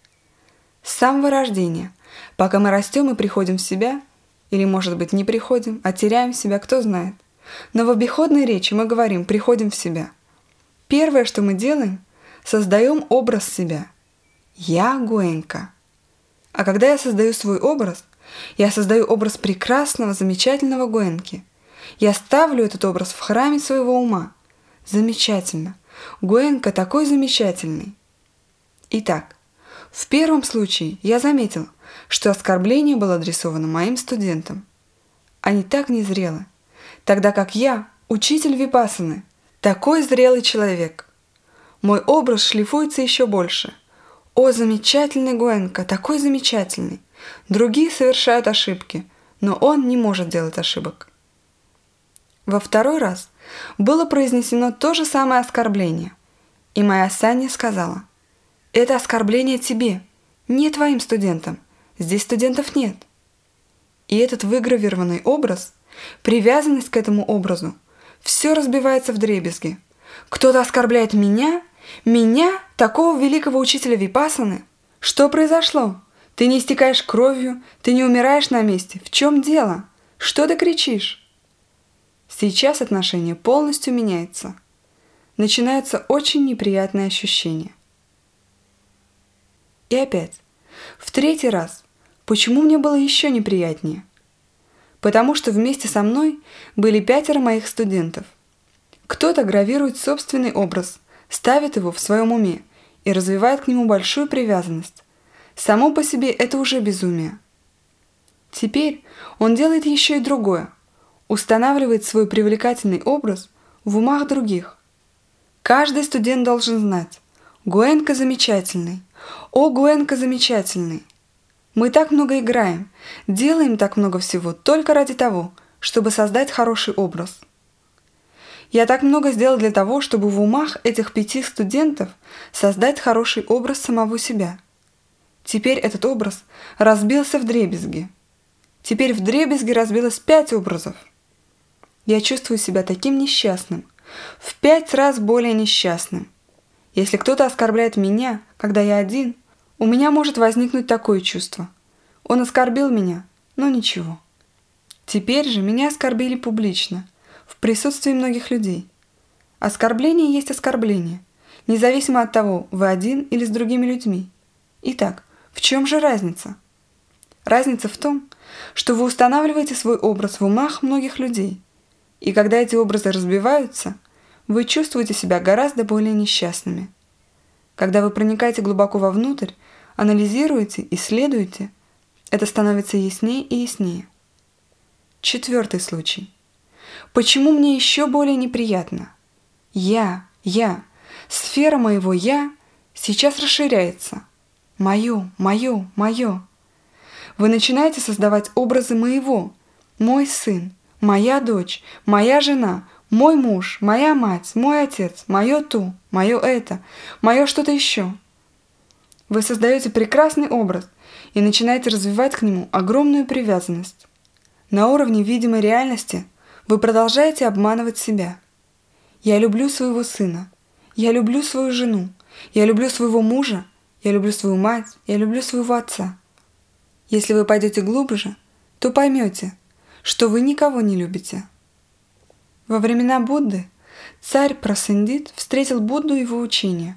С самого рождения, пока мы растем и приходим в себя, или, может быть, не приходим, а теряем себя, кто знает. Но в обиходной речи мы говорим «приходим в себя». Первое, что мы делаем, создаем образ себя. Я Гоэнка. А когда я создаю свой образ, я создаю образ прекрасного, замечательного Гоэнки. Я ставлю этот образ в храме своего ума. Замечательно. Гоэнка такой замечательный. Итак, в первом случае я заметил, что оскорбление было адресовано моим студентам. Они так незрелы, тогда как я, учитель випассаны, такой зрелый человек. Мой образ шлифуется еще больше. О, замечательный Гоэнка, такой замечательный. Другие совершают ошибки, но он не может делать ошибок. Во второй раз было произнесено то же самое оскорбление, и моя Санья сказала: «Это оскорбление тебе, не твоим студентам, здесь студентов нет». И этот выгравированный образ, привязанность к этому образу, все разбивается вдребезги. Кто-то оскорбляет меня, меня, такого великого учителя випассаны. Что произошло? Ты не истекаешь кровью, ты не умираешь на месте. В чем дело? Что ты кричишь? Сейчас отношение полностью меняется. Начинаются очень неприятные ощущения. И опять, в третий раз, почему мне было еще неприятнее? Потому что вместе со мной были пятеро моих студентов. Кто-то гравирует собственный образ, ставит его в своем уме и развивает к нему большую привязанность. Само по себе это уже безумие. Теперь он делает еще и другое. Устанавливает свой привлекательный образ в умах других. Каждый студент должен знать: Гоэнка замечательный, о, Гоэнка замечательный. Мы так много играем, делаем так много всего только ради того, чтобы создать хороший образ. Я так много сделал для того, чтобы в умах этих пяти студентов создать хороший образ самого себя. Теперь этот образ разбился вдребезги. Теперь вдребезги разбилось пять образов. Я чувствую себя таким несчастным, в пять раз более несчастным. Если кто-то оскорбляет меня, когда я один, у меня может возникнуть такое чувство. Он оскорбил меня, но ничего. Теперь же меня оскорбили публично, в присутствии многих людей. Оскорбление есть оскорбление, независимо от того, вы один или с другими людьми. Итак, в чем же разница? Разница в том, что вы устанавливаете свой образ в умах многих людей, и когда эти образы разбиваются, вы чувствуете себя гораздо более несчастными. Когда вы проникаете глубоко вовнутрь, анализируете, исследуете, это становится яснее и яснее. Четвертый случай. Почему мне еще более неприятно? Я, я, сфера моего «я» сейчас расширяется. Мое, мое, мое. Вы начинаете создавать образы моего, мой сын, моя дочь, моя жена, мой муж, моя мать, мой отец, мое ту, мое это, мое что-то еще. Вы создаете прекрасный образ и начинаете развивать к нему огромную привязанность. На уровне видимой реальности вы продолжаете обманывать себя. Я люблю своего сына, я люблю свою жену, я люблю своего мужа, я люблю свою мать, я люблю своего отца. Если вы пойдете глубже, то поймете, что вы никого не любите. Во времена Будды царь Прасандит встретил Будду и его учение.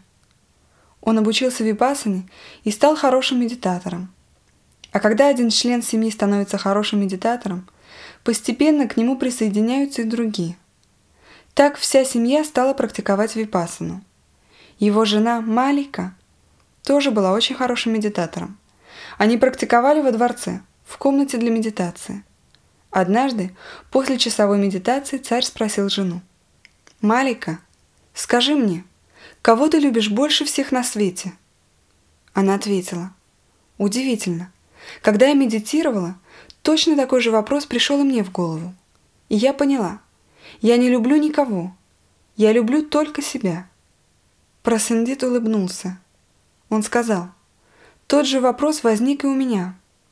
Он обучился випассане и стал хорошим медитатором. А когда один член семьи становится хорошим медитатором, постепенно к нему присоединяются и другие. Так вся семья стала практиковать випассану. Его жена Малика тоже была очень хорошим медитатором. Они практиковали во дворце, в комнате для медитации. Однажды, после часовой медитации, царь спросил жену: «Малика, скажи мне, кого ты любишь больше всех на свете?» Она ответила: «Удивительно. Когда я медитировала, точно такой же вопрос пришел и мне в голову. И я поняла, я не люблю никого, я люблю только себя». Прасандит улыбнулся. Он сказал: «Тот же вопрос возник и у меня.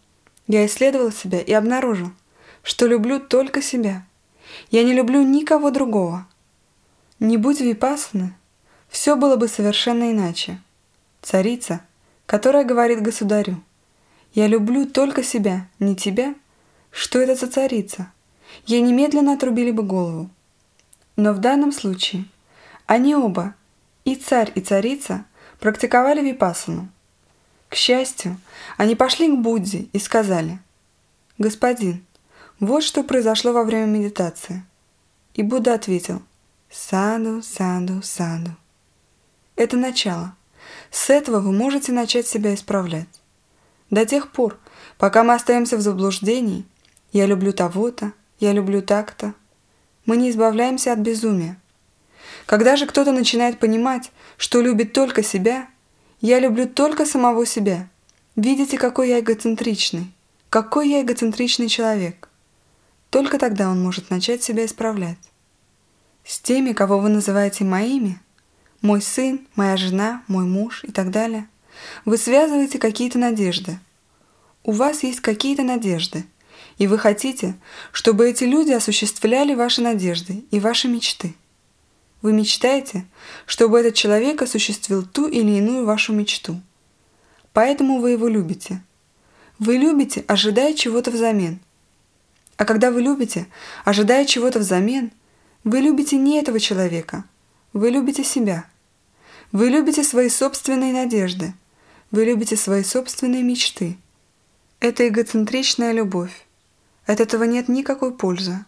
Я исследовал себя и обнаружил, что люблю только себя. Я не люблю никого другого. Не будь випассаны, все было бы совершенно иначе. Царица, которая говорит государю: «Я люблю только себя, не тебя», что это за царица? Ей немедленно отрубили бы голову. Но в данном случае они оба, и царь, и царица, практиковали випассану. К счастью, они пошли к Будде и сказали: «Господин, вот что произошло во время медитации». И Будда ответил: «Саду, саду, саду». Это начало. С этого вы можете начать себя исправлять. До тех пор, пока мы остаемся в заблуждении, «я люблю того-то», «я люблю так-то», мы не избавляемся от безумия. Когда же кто-то начинает понимать, что любит только себя, «я люблю только самого себя», видите, какой я эгоцентричный, какой я эгоцентричный человек, только тогда он может начать себя исправлять. С теми, кого вы называете моими, мой сын, моя жена, мой муж и так далее, вы связываете какие-то надежды. У вас есть какие-то надежды, и вы хотите, чтобы эти люди осуществляли ваши надежды и ваши мечты. Вы мечтаете, чтобы этот человек осуществил ту или иную вашу мечту. Поэтому вы его любите. Вы любите, ожидая чего-то взамен. А когда вы любите, ожидая чего-то взамен, вы любите не этого человека, вы любите себя. Вы любите свои собственные надежды, вы любите свои собственные мечты. Это эгоцентричная любовь. От этого нет никакой пользы.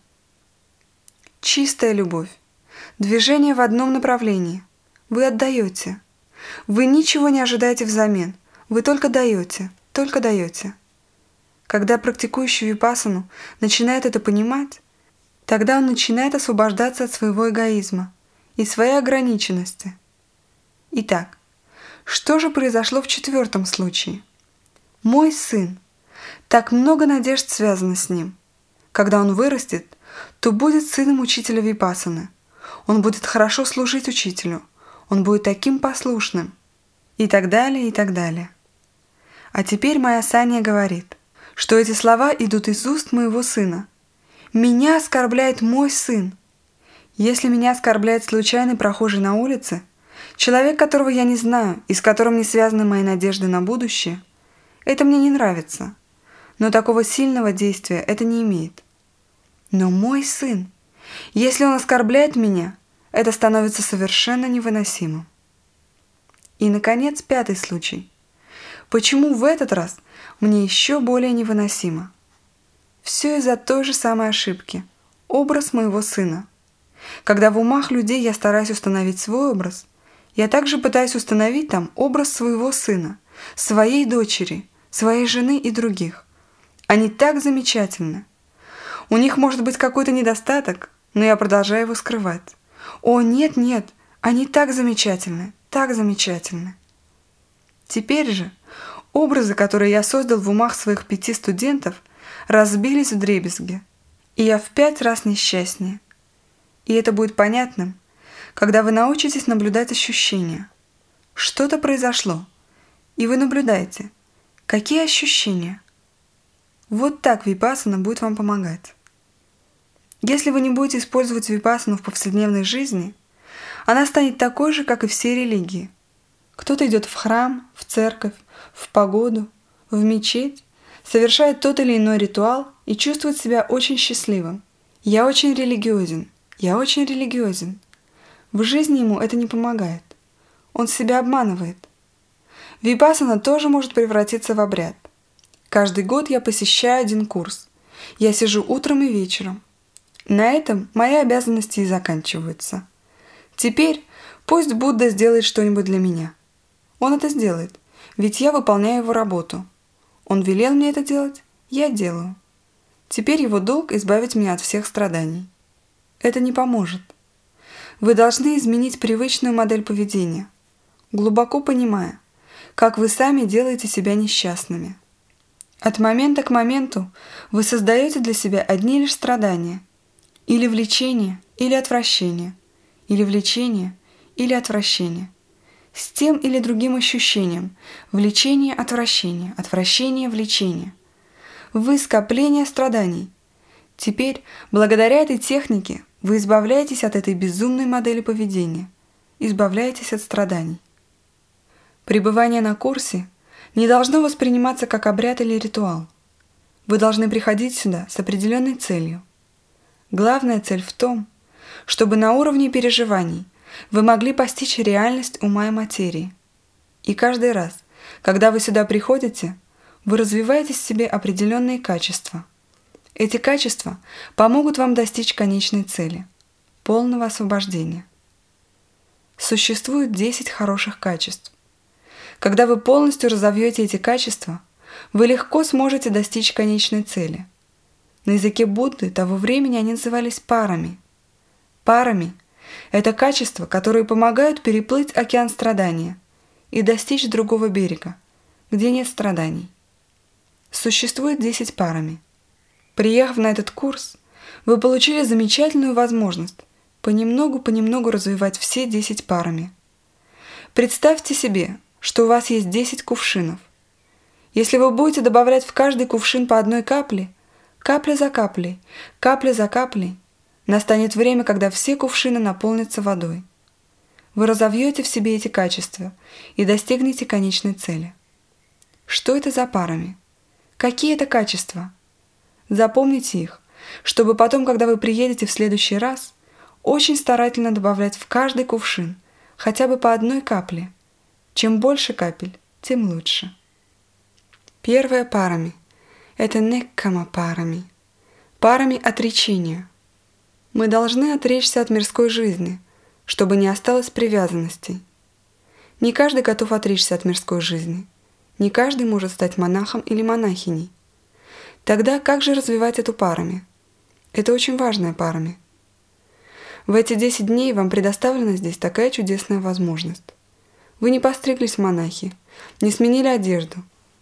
Чистая любовь. Движение в одном направлении. Вы отдаете. Вы ничего не ожидаете взамен. Вы только даете, только даете. Когда практикующий випассану начинает это понимать, тогда он начинает освобождаться от своего эгоизма и своей ограниченности. Итак, что же произошло в четвертом случае? Мой сын, Так много надежд связано с ним. Когда он вырастет, то будет сыном учителя випассаны. Он будет хорошо служить учителю. Он будет таким послушным. И так далее, и так далее. А теперь моя Санья говорит, что эти слова идут из уст моего сына. «Меня оскорбляет мой сын». Если меня оскорбляет случайный прохожий на улице, человек, которого я не знаю и с которым не связаны мои надежды на будущее, это мне не нравится. Но такого сильного действия это не имеет. Но мой сын, если он оскорбляет меня, это становится совершенно невыносимым. И, наконец, пятый случай. Почему в этот раз мне еще более невыносимо? Все из-за той же самой ошибки. Образ моего сына. Когда в умах людей я стараюсь установить свой образ, я также пытаюсь установить там образ своего сына, своей дочери, своей жены и других. Они так замечательны. У них может быть какой-то недостаток, но я продолжаю его скрывать. О, нет, нет, они так замечательны, так замечательны. Теперь же образы, которые я создал в умах своих пяти студентов, разбились вдребезги, и я в пять раз несчастнее. И это будет понятным, когда вы научитесь наблюдать ощущения. Что-то произошло, и вы наблюдаете. Какие ощущения? Вот так випассана будет вам помогать. Если вы не будете использовать випассану в повседневной жизни, она станет такой же, как и все религии. Кто-то идет в храм, в церковь, в пагоду, в мечеть, совершает тот или иной ритуал и чувствует себя очень счастливым. Я очень религиозен, я очень религиозен. В жизни ему это не помогает. Он себя обманывает. Випассана тоже может превратиться в обряд. Каждый год я посещаю один курс. Я сижу утром и вечером. На этом мои обязанности и заканчиваются. Теперь пусть Будда сделает что-нибудь для меня. Он это сделает, ведь я выполняю его работу. Он велел мне это делать, я делаю. Теперь его долг избавить меня от всех страданий. Это не поможет. Вы должны изменить привычную модель поведения, глубоко понимая, как вы сами делаете себя несчастными. От момента к моменту вы создаете для себя одни лишь страдания, или влечение, или отвращение, или влечение, или отвращение, с тем или другим ощущением, влечение, отвращение, отвращение, влечение. Вы скопление страданий. Теперь, благодаря этой технике, вы избавляетесь от этой безумной модели поведения, избавляетесь от страданий. Пребывание на курсе не должно восприниматься как обряд или ритуал. Вы должны приходить сюда с определенной целью. Главная цель в том, чтобы на уровне переживаний вы могли постичь реальность ума и материи. И каждый раз, когда вы сюда приходите, вы развиваете в себе определенные качества. Эти качества помогут вам достичь конечной цели – полного освобождения. Существует десять хороших качеств. Когда вы полностью разовьете эти качества, вы легко сможете достичь конечной цели. На языке Будды того времени они назывались парами. Парами – это качества, которые помогают переплыть океан страдания и достичь другого берега, где нет страданий. Существует десять парами. Приехав на этот курс, вы получили замечательную возможность понемногу-понемногу развивать все десять парами. Представьте себе, что у вас есть десять кувшинов. Если вы будете добавлять в каждый кувшин по одной капле, капля за каплей, капля за каплей, настанет время, когда все кувшины наполнятся водой. Вы разовьете в себе эти качества и достигнете конечной цели. Что это за парами? Какие это качества? Запомните их, чтобы потом, когда вы приедете в следующий раз, очень старательно добавлять в каждый кувшин хотя бы по одной капле. Чем больше капель, тем лучше. Первое парами – это неккама парами, парами отречения. Мы должны отречься от мирской жизни, чтобы не осталось привязанностей. Не каждый готов отречься от мирской жизни. Не каждый может стать монахом или монахиней. Тогда как же развивать эту парами? Это очень важная парами. В эти десять дней вам предоставлена здесь такая чудесная возможность. Вы не постриглись в монахи, не сменили одежду,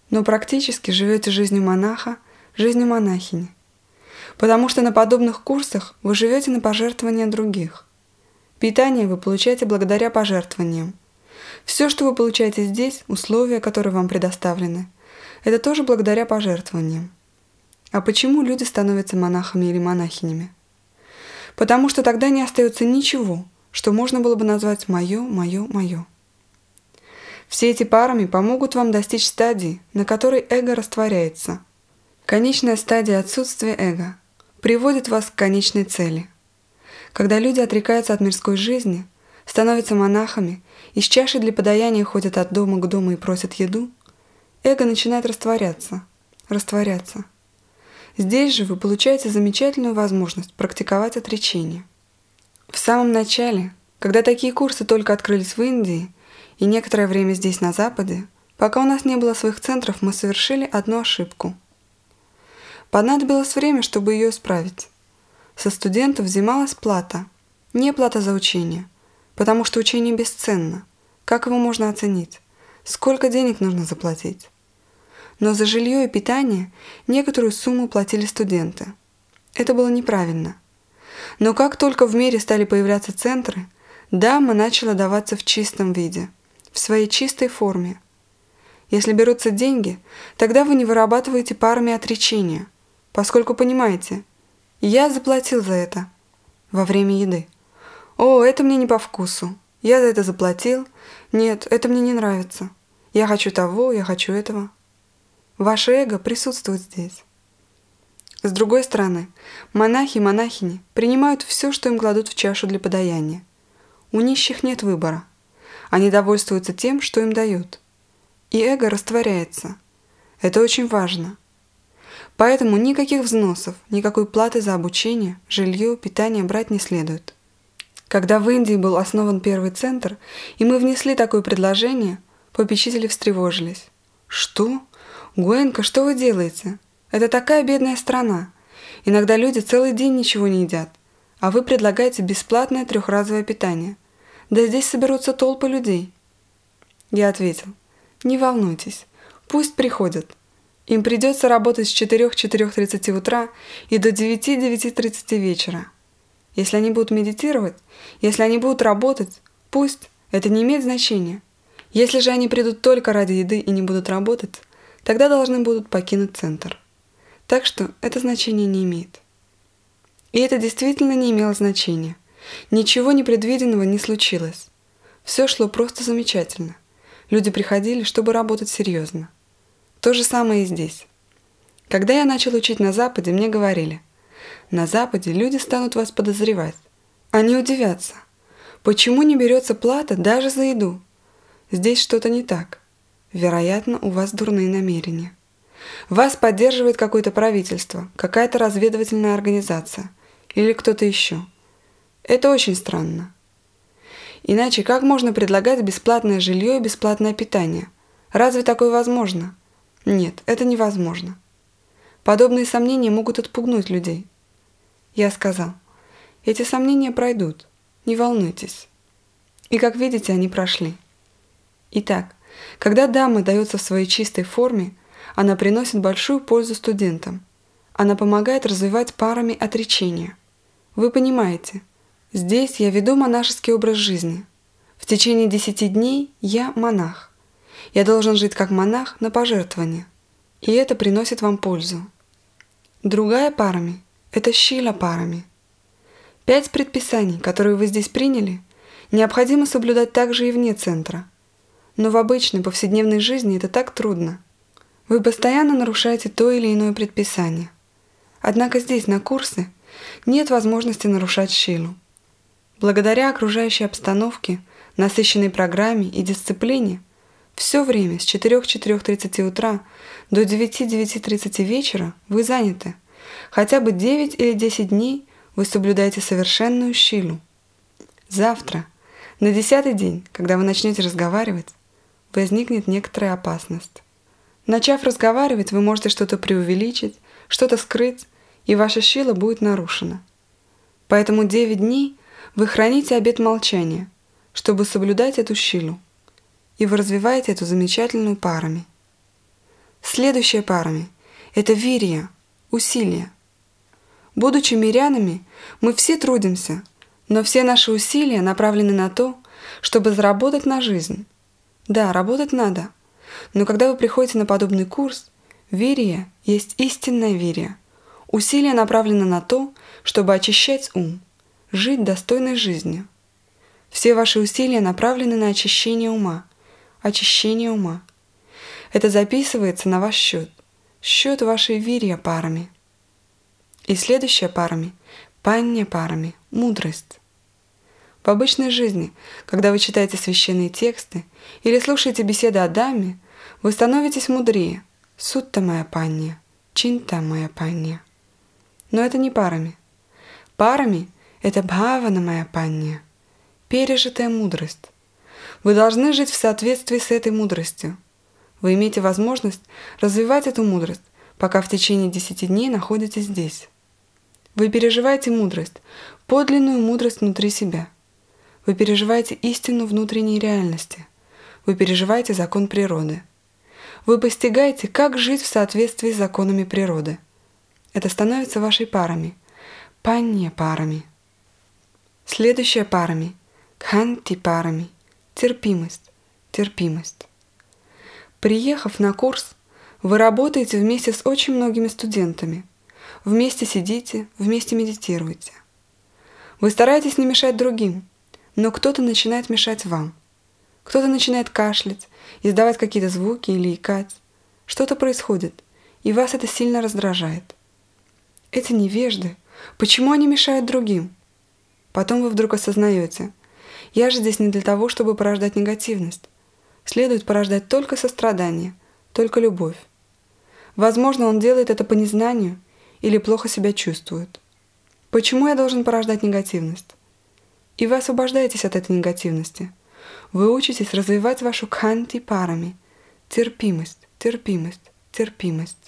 но практически живете жизнью монаха, жизнью монахини. Потому что на подобных курсах вы живете на пожертвования других. Питание вы получаете благодаря пожертвованиям. Все, что вы получаете здесь, условия, которые вам предоставлены, это тоже благодаря пожертвованиям. А почему люди становятся монахами или монахинями? Потому что тогда не остается ничего, что можно было бы назвать «моё, моё, моё». Все эти парами помогут вам достичь стадии, на которой эго растворяется. Конечная стадия отсутствия эго приводит вас к конечной цели. Когда люди отрекаются от мирской жизни, становятся монахами и с чашей для подаяния ходят от дома к дому и просят еду, эго начинает растворяться, растворяться. Здесь же вы получаете замечательную возможность практиковать отречение. В самом начале, когда такие курсы только открылись в Индии и некоторое время здесь на Западе, пока у нас не было своих центров, мы совершили одну ошибку. Понадобилось время, чтобы ее исправить. Со студентов взималась плата, не плата за учение, потому что учение бесценно. Как его можно оценить? Сколько денег нужно заплатить? Но за жилье и питание некоторую сумму платили студенты. Это было неправильно. Но как только в мире стали появляться центры, Дhamma начала даваться в чистом виде, в своей чистой форме. Если берутся деньги, тогда вы не вырабатываете парами отречения, поскольку понимаете, я заплатил за это во время еды. О, это мне не по вкусу. Я за это заплатил. Нет, это мне не нравится. Я хочу того, я хочу этого. Ваше эго присутствует здесь. С другой стороны, монахи и монахини принимают все, что им кладут в чашу для подаяния. У нищих нет выбора. Они довольствуются тем, что им дают. И эго растворяется. Это очень важно. Поэтому никаких взносов, никакой платы за обучение, жилье, питание брать не следует. Когда в Индии был основан первый центр, и мы внесли такое предложение, попечители встревожились. «Что? Гуэнка, что вы делаете? Это такая бедная страна. Иногда люди целый день ничего не едят, а вы предлагаете бесплатное трехразовое питание. Да здесь соберутся толпы людей». Я ответил: «Не волнуйтесь, пусть приходят. Им придется работать с четырёх-четырёх тридцати утра и до девяти-девяти тридцати вечера. Если они будут медитировать, если они будут работать, пусть, это не имеет значения. Если же они придут только ради еды и не будут работать, тогда должны будут покинуть центр. Так что это значение не имеет». И это действительно не имело значения. Ничего непредвиденного не случилось. Все шло просто замечательно. Люди приходили, чтобы работать серьезно. То же самое и здесь. Когда я начал учить на Западе, мне говорили: на Западе люди станут вас подозревать. Они удивятся. Почему не берется плата даже за еду? Здесь что-то не так. Вероятно, у вас дурные намерения. Вас поддерживает какое-то правительство, какая-то разведывательная организация или кто-то еще. Это очень странно. Иначе как можно предлагать бесплатное жилье и бесплатное питание? Разве такое возможно? Нет, это невозможно. Подобные сомнения могут отпугнуть людей. Я сказал: эти сомнения пройдут, не волнуйтесь. И как видите, они прошли. Итак, когда Дhamma дается в своей чистой форме, она приносит большую пользу студентам. Она помогает развивать парами отречения. Вы понимаете, здесь я веду монашеский образ жизни. В течение десяти дней я монах. Я должен жить как монах на пожертвование. И это приносит вам пользу. Другая парами – это шила парами. Пять предписаний, которые вы здесь приняли, необходимо соблюдать также и вне центра. Но в обычной повседневной жизни это так трудно. Вы постоянно нарушаете то или иное предписание. Однако здесь, на курсе, нет возможности нарушать шилу. Благодаря окружающей обстановке, насыщенной программе и дисциплине, все время с четырёх-четырёх тридцати утра до девяти-девяти тридцати вечера вы заняты. Хотя бы девять или десять дней вы соблюдаете совершенную шилу. Завтра, на десятый день, когда вы начнете разговаривать, возникнет некоторая опасность. Начав разговаривать, вы можете что-то преувеличить, что-то скрыть, и ваша шила будет нарушена. Поэтому девять дней вы храните обет молчания, чтобы соблюдать эту шилу, и вы развиваете эту замечательную парами. Следующая парами – это вирья, усилия. Будучи мирянами, мы все трудимся, но все наши усилия направлены на то, чтобы заработать на жизнь. Да, работать надо, но когда вы приходите на подобный курс, вирья есть истинная вирья. Усилия направлены на то, чтобы очищать ум, жить достойной жизнью. Все ваши усилия направлены на очищение ума, очищение ума. Это записывается на ваш счет, счет вашей вирья парами. И следующая парами – панья парами, мудрость. В обычной жизни, когда вы читаете священные тексты или слушаете беседы о Дhamме, вы становитесь мудрее. Сутта моя панья, чинта моя панья. Но это не парами. Парами – это бхавана моя панья, пережитая мудрость. Вы должны жить в соответствии с этой мудростью. Вы имеете возможность развивать эту мудрость, пока в течение десяти дней находитесь здесь. Вы переживаете мудрость, подлинную мудрость внутри себя. Вы переживаете истину внутренней реальности. Вы переживаете закон природы. Вы постигаете, как жить в соответствии с законами природы. Это становится вашей парами, панья парами. Следующая парами, кханти парами, терпимость, терпимость. Приехав на курс, вы работаете вместе с очень многими студентами. Вместе сидите, вместе медитируете. Вы стараетесь не мешать другим, но кто-то начинает мешать вам. Кто-то начинает кашлять, издавать какие-то звуки или икать. Что-то происходит, и вас это сильно раздражает. Эти невежды, почему они мешают другим? Потом вы вдруг осознаете, я же здесь не для того, чтобы порождать негативность. Следует порождать только сострадание, только любовь. Возможно, он делает это по незнанию или плохо себя чувствует. Почему я должен порождать негативность? И вы освобождаетесь от этой негативности. Вы учитесь развивать вашу кханти парами, терпимость, терпимость, терпимость.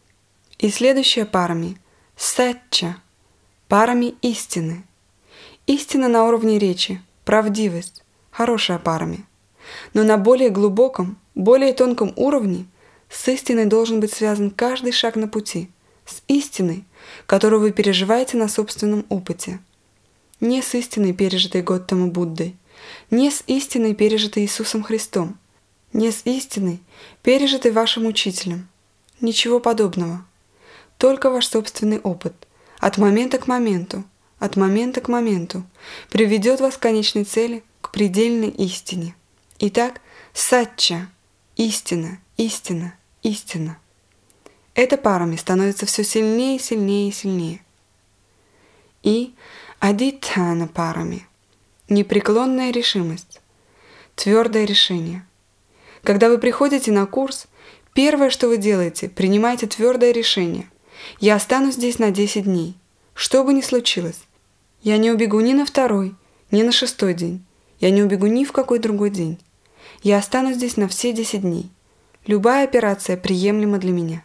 И следующая парами – сатча, парами истины. Истина на уровне речи, правдивость, хорошая парами. Но на более глубоком, более тонком уровне с истиной должен быть связан каждый шаг на пути, с истиной, которую вы переживаете на собственном опыте. Не с истиной, пережитой Готтама Буддой, не с истиной, пережитой Иисусом Христом, не с истиной, пережитой вашим учителем. Ничего подобного. Только ваш собственный опыт, от момента к моменту, от момента к моменту, приведет вас к конечной цели, к предельной истине. Итак, сатча – истина, истина, истина. Это парами становится все сильнее, сильнее и сильнее. И адитхана парами – непреклонная решимость, твердое решение. Когда вы приходите на курс, первое, что вы делаете, принимаете твердое решение. Я останусь здесь на десять дней, что бы ни случилось. Я не убегу ни на второй, ни на шестой день. Я не убегу ни в какой другой день. Я останусь здесь на все десять дней. Любая операция приемлема для меня.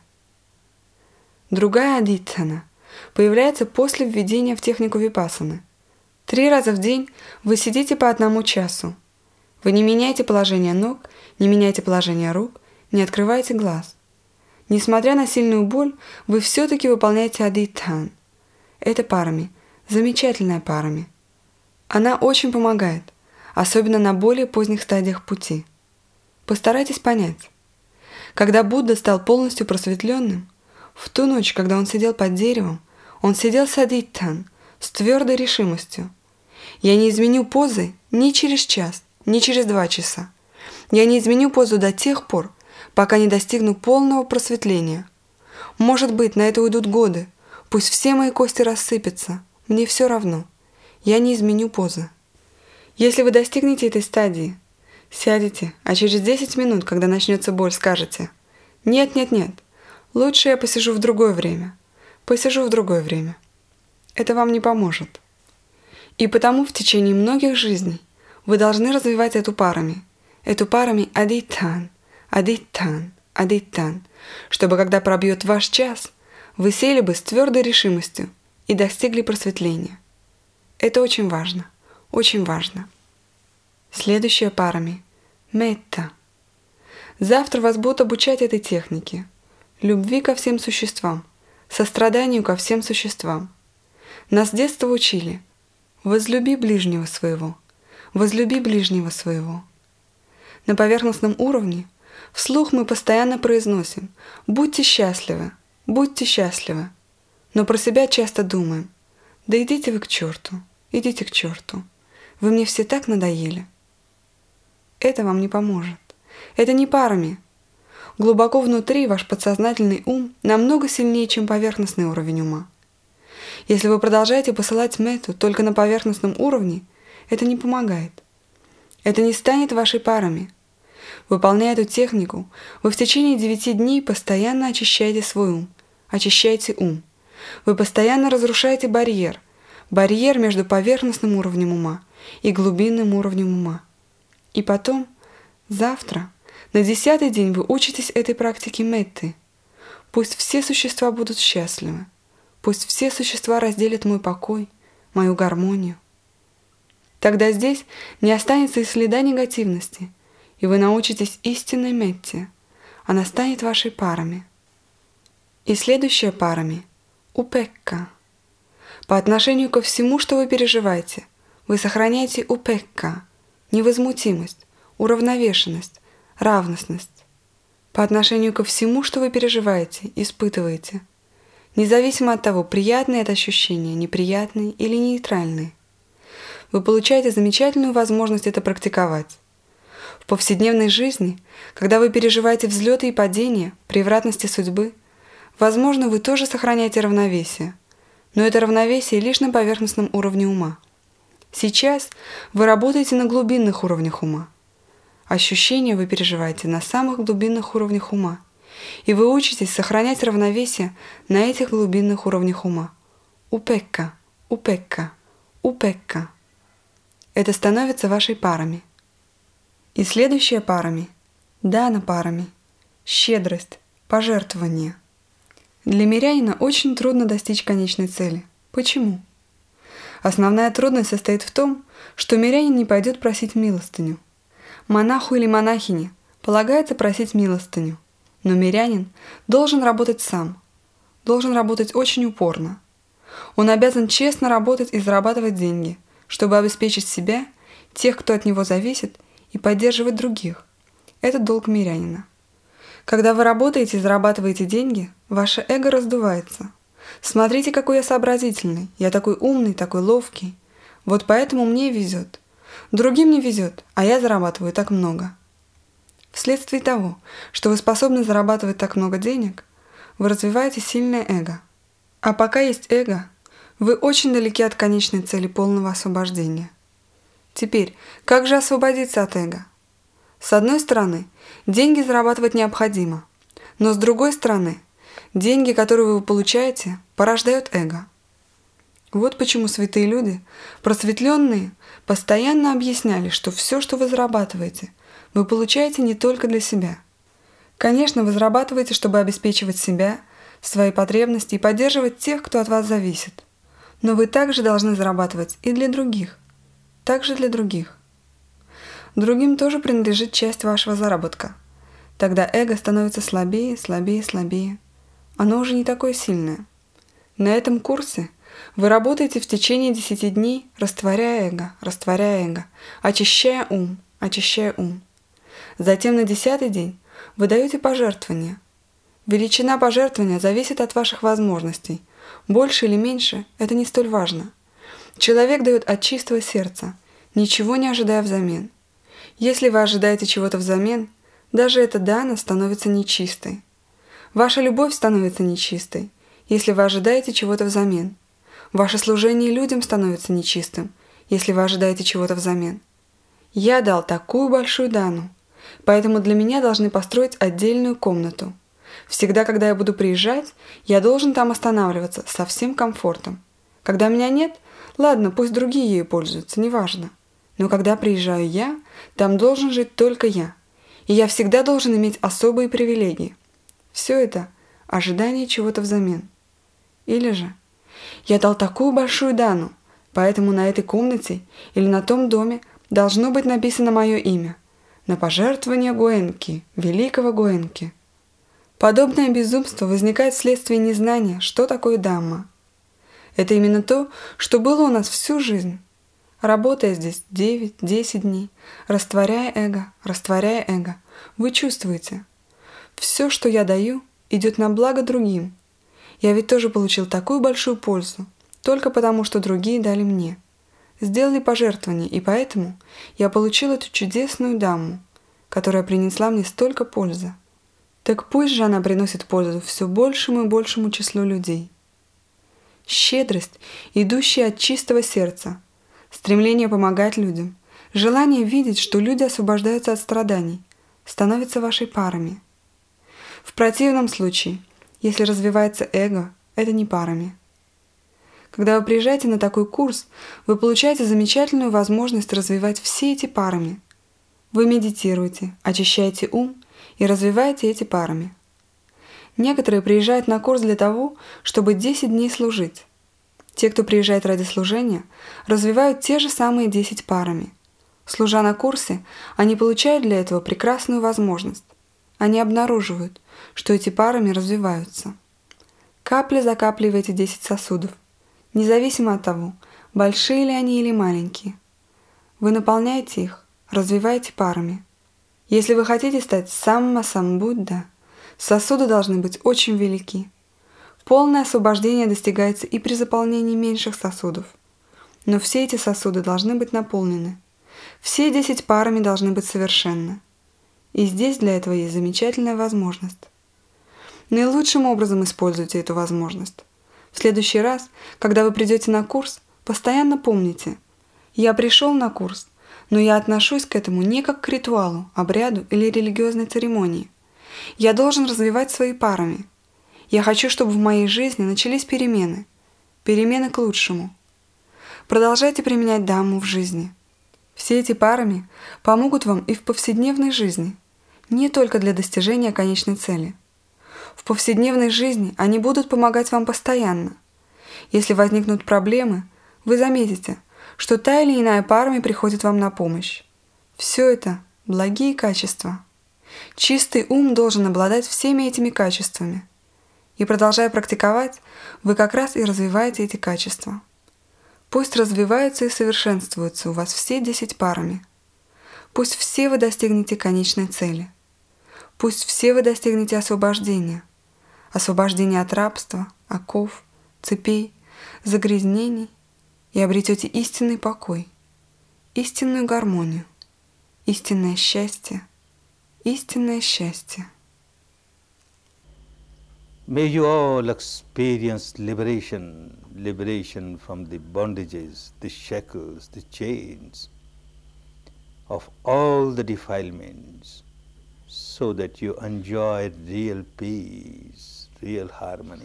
Другая адитхана появляется после введения в технику випассаны. Три раза в день вы сидите по одному часу. Вы не меняете положение ног, не меняете положение рук, не открываете глаз. Несмотря на сильную боль, вы все-таки выполняете адитхан. Это парами, замечательная парами. Она очень помогает, особенно на более поздних стадиях пути. Постарайтесь понять. Когда Будда стал полностью просветленным, в ту ночь, когда он сидел под деревом, он сидел с адитхан, с твердой решимостью. Я не изменю позы ни через час, ни через два часа. Я не изменю позу до тех пор, пока не достигну полного просветления. Может быть, на это уйдут годы. Пусть все мои кости рассыпятся. Мне все равно. Я не изменю позы. Если вы достигнете этой стадии, сядете, а через десять минут, когда начнется боль, скажете: «Нет, нет, нет, лучше я посижу в другое время. Посижу в другое время». Это вам не поможет. И потому в течение многих жизней вы должны развивать эту парами, эту парами адитхан, адитхан, адитхан, чтобы когда пробьет ваш час, вы сели бы с твердой решимостью и достигли просветления. Это очень важно, очень важно. Следующая парами – метта. Завтра вас будут обучать этой технике. любви ко всем существам, состраданию ко всем существам. Нас с детства учили: возлюби ближнего своего, возлюби ближнего своего. На поверхностном уровне вслух мы постоянно произносим: будьте счастливы, будьте счастливы. Но про себя часто думаем: да идите вы к черту, идите к черту. Вы мне все так надоели. Это вам не поможет. Это не парами. Глубоко внутри ваш подсознательный ум намного сильнее, чем поверхностный уровень ума. Если вы продолжаете посылать мету только на поверхностном уровне, это не помогает. Это не станет вашей парами. Выполняя эту технику, вы в течение девяти дней постоянно очищаете свой ум, очищаете ум. Вы постоянно разрушаете барьер, барьер между поверхностным уровнем ума и глубинным уровнем ума. И потом, завтра, на десятый день вы учитесь этой практике метты. Пусть все существа будут счастливы. Пусть все существа разделят мой покой, мою гармонию. Тогда здесь не останется и следа негативности, и вы научитесь истинной метте. Она станет вашей парами. И следующая парами – упекка. По отношению ко всему, что вы переживаете, вы сохраняете упекка – невозмутимость, уравновешенность, равностность. По отношению ко всему, что вы переживаете, испытываете, независимо от того, приятные это ощущения, неприятные или нейтральные. Вы получаете замечательную возможность это практиковать. В повседневной жизни, когда вы переживаете взлеты и падения, превратности судьбы, возможно, вы тоже сохраняете равновесие, но это равновесие лишь на поверхностном уровне ума. Сейчас вы работаете на глубинных уровнях ума. Ощущения вы переживаете на самых глубинных уровнях ума, и вы учитесь сохранять равновесие на этих глубинных уровнях ума. Упекка, упекка, упекка. Это становится вашей парами. И следующее парами – дана парами, щедрость, пожертвование. Для мирянина очень трудно достичь конечной цели. Почему? Основная трудность состоит в том, что мирянин не пойдет просить милостыню. Монаху или монахине полагается просить милостыню, но мирянин должен работать сам, должен работать очень упорно. Он обязан честно работать и зарабатывать деньги, чтобы обеспечить себя, тех, кто от него зависит, и поддерживать других. Это долг мирянина. Когда вы работаете и зарабатываете деньги, ваше эго раздувается. Смотрите, какой я сообразительный, я такой умный, такой ловкий. Вот поэтому мне везет. Другим не везет, а я зарабатываю так много. Вследствие того, что вы способны зарабатывать так много денег, вы развиваете сильное эго. А пока есть эго, вы очень далеки от конечной цели полного освобождения. Теперь, как же освободиться от эго? С одной стороны, деньги зарабатывать необходимо, но с другой стороны, деньги, которые вы получаете, порождают эго. Вот почему святые люди, просветленные, постоянно объясняли, что все, что вы зарабатываете, вы получаете не только для себя. Конечно, вы зарабатываете, чтобы обеспечивать себя, свои потребности и поддерживать тех, кто от вас зависит. Но вы также должны зарабатывать и для других. Также для других. Другим тоже принадлежит часть вашего заработка. Тогда эго становится слабее, слабее, слабее. Оно уже не такое сильное. На этом курсе вы работаете в течение десяти дней, растворяя эго, растворяя эго, очищая ум, очищая ум. Затем на десятый день вы даете пожертвования. Величина пожертвования зависит от ваших возможностей. Больше или меньше – это не столь важно. Человек дает от чистого сердца, ничего не ожидая взамен. Если вы ожидаете чего-то взамен, даже эта дана становится нечистой. Ваша любовь становится нечистой, если вы ожидаете чего-то взамен. Ваше служение людям становится нечистым, если вы ожидаете чего-то взамен. Я дал такую большую дану, поэтому для меня должны построить отдельную комнату. Всегда, когда я буду приезжать, я должен там останавливаться со всем комфортом. Когда меня нет, ладно, пусть другие ею пользуются, неважно. Но когда приезжаю я, там должен жить только я. И я всегда должен иметь особые привилегии. Все это – ожидание чего-то взамен. Или же я дал такую большую дану, поэтому на этой комнате или на том доме должно быть написано мое имя. На пожертвование Гоэнки, великого Гоэнки. Подобное безумство возникает вследствие незнания, что такое Дамма. Это именно то, что было у нас всю жизнь. Работая здесь девять-десять дней, растворяя эго, растворяя эго, вы чувствуете, все, что я даю, идет на благо другим. Я ведь тоже получил такую большую пользу, только потому, что другие дали мне. Сделали пожертвование, и поэтому я получил эту чудесную Дамму, которая принесла мне столько пользы. Так пусть же она приносит пользу все большему и большему числу людей. Щедрость, идущая от чистого сердца, стремление помогать людям, желание видеть, что люди освобождаются от страданий, становятся вашей парами. В противном случае, если развивается эго, это не парами. Когда вы приезжаете на такой курс, вы получаете замечательную возможность развивать все эти парами. Вы медитируете, очищаете ум и развиваете эти парами. Некоторые приезжают на курс для того, чтобы десять дней служить. Те, кто приезжает ради служения, развивают те же самые десять парами. Служа на курсе, они получают для этого прекрасную возможность. Они обнаруживают, что эти парами развиваются. Капля за каплей в эти десять сосудов, независимо от того, большие ли они или маленькие. Вы наполняете их, развиваете парами. Если вы хотите стать самма-самбудда, сосуды должны быть очень велики. Полное освобождение достигается и при заполнении меньших сосудов. Но все эти сосуды должны быть наполнены. Все десять парами должны быть совершенны. И здесь для этого есть замечательная возможность. Наилучшим образом используйте эту возможность. В следующий раз, когда вы придете на курс, постоянно помните: я пришел на курс, но я отношусь к этому не как к ритуалу, обряду или религиозной церемонии. Я должен развивать свои парами. Я хочу, чтобы в моей жизни начались перемены. Перемены к лучшему. Продолжайте применять Дамму в жизни. Все эти парами помогут вам и в повседневной жизни, не только для достижения конечной цели. В повседневной жизни они будут помогать вам постоянно. Если возникнут проблемы, вы заметите, что та или иная парами приходит вам на помощь. Все это – благие качества. Чистый ум должен обладать всеми этими качествами. И продолжая практиковать, вы как раз и развиваете эти качества. Пусть развиваются и совершенствуются у вас все десять парами. Пусть все вы достигнете конечной цели. Пусть все вы достигнете освобождения. Освобождения от рабства, оков, цепей, загрязнений и обретете истинный покой, истинную гармонию, истинное счастье, истинное счастье. May you all experience liberation, liberation from the bondages, the shackles, the chains of all the defilements, so that you enjoy real peace, real harmony,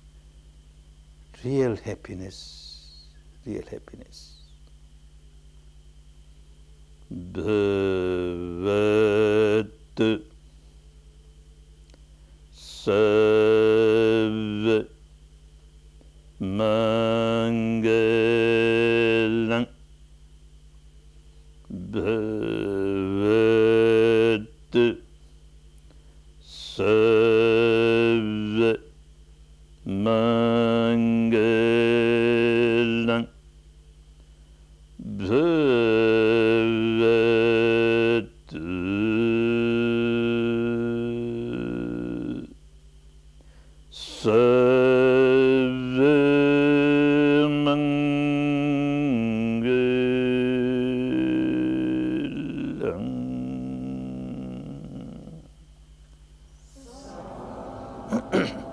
real happiness, real happiness. Bhavat Sarva Mangalang Bhavat Sarva Mangalang Bhavat Sarva Mangalang.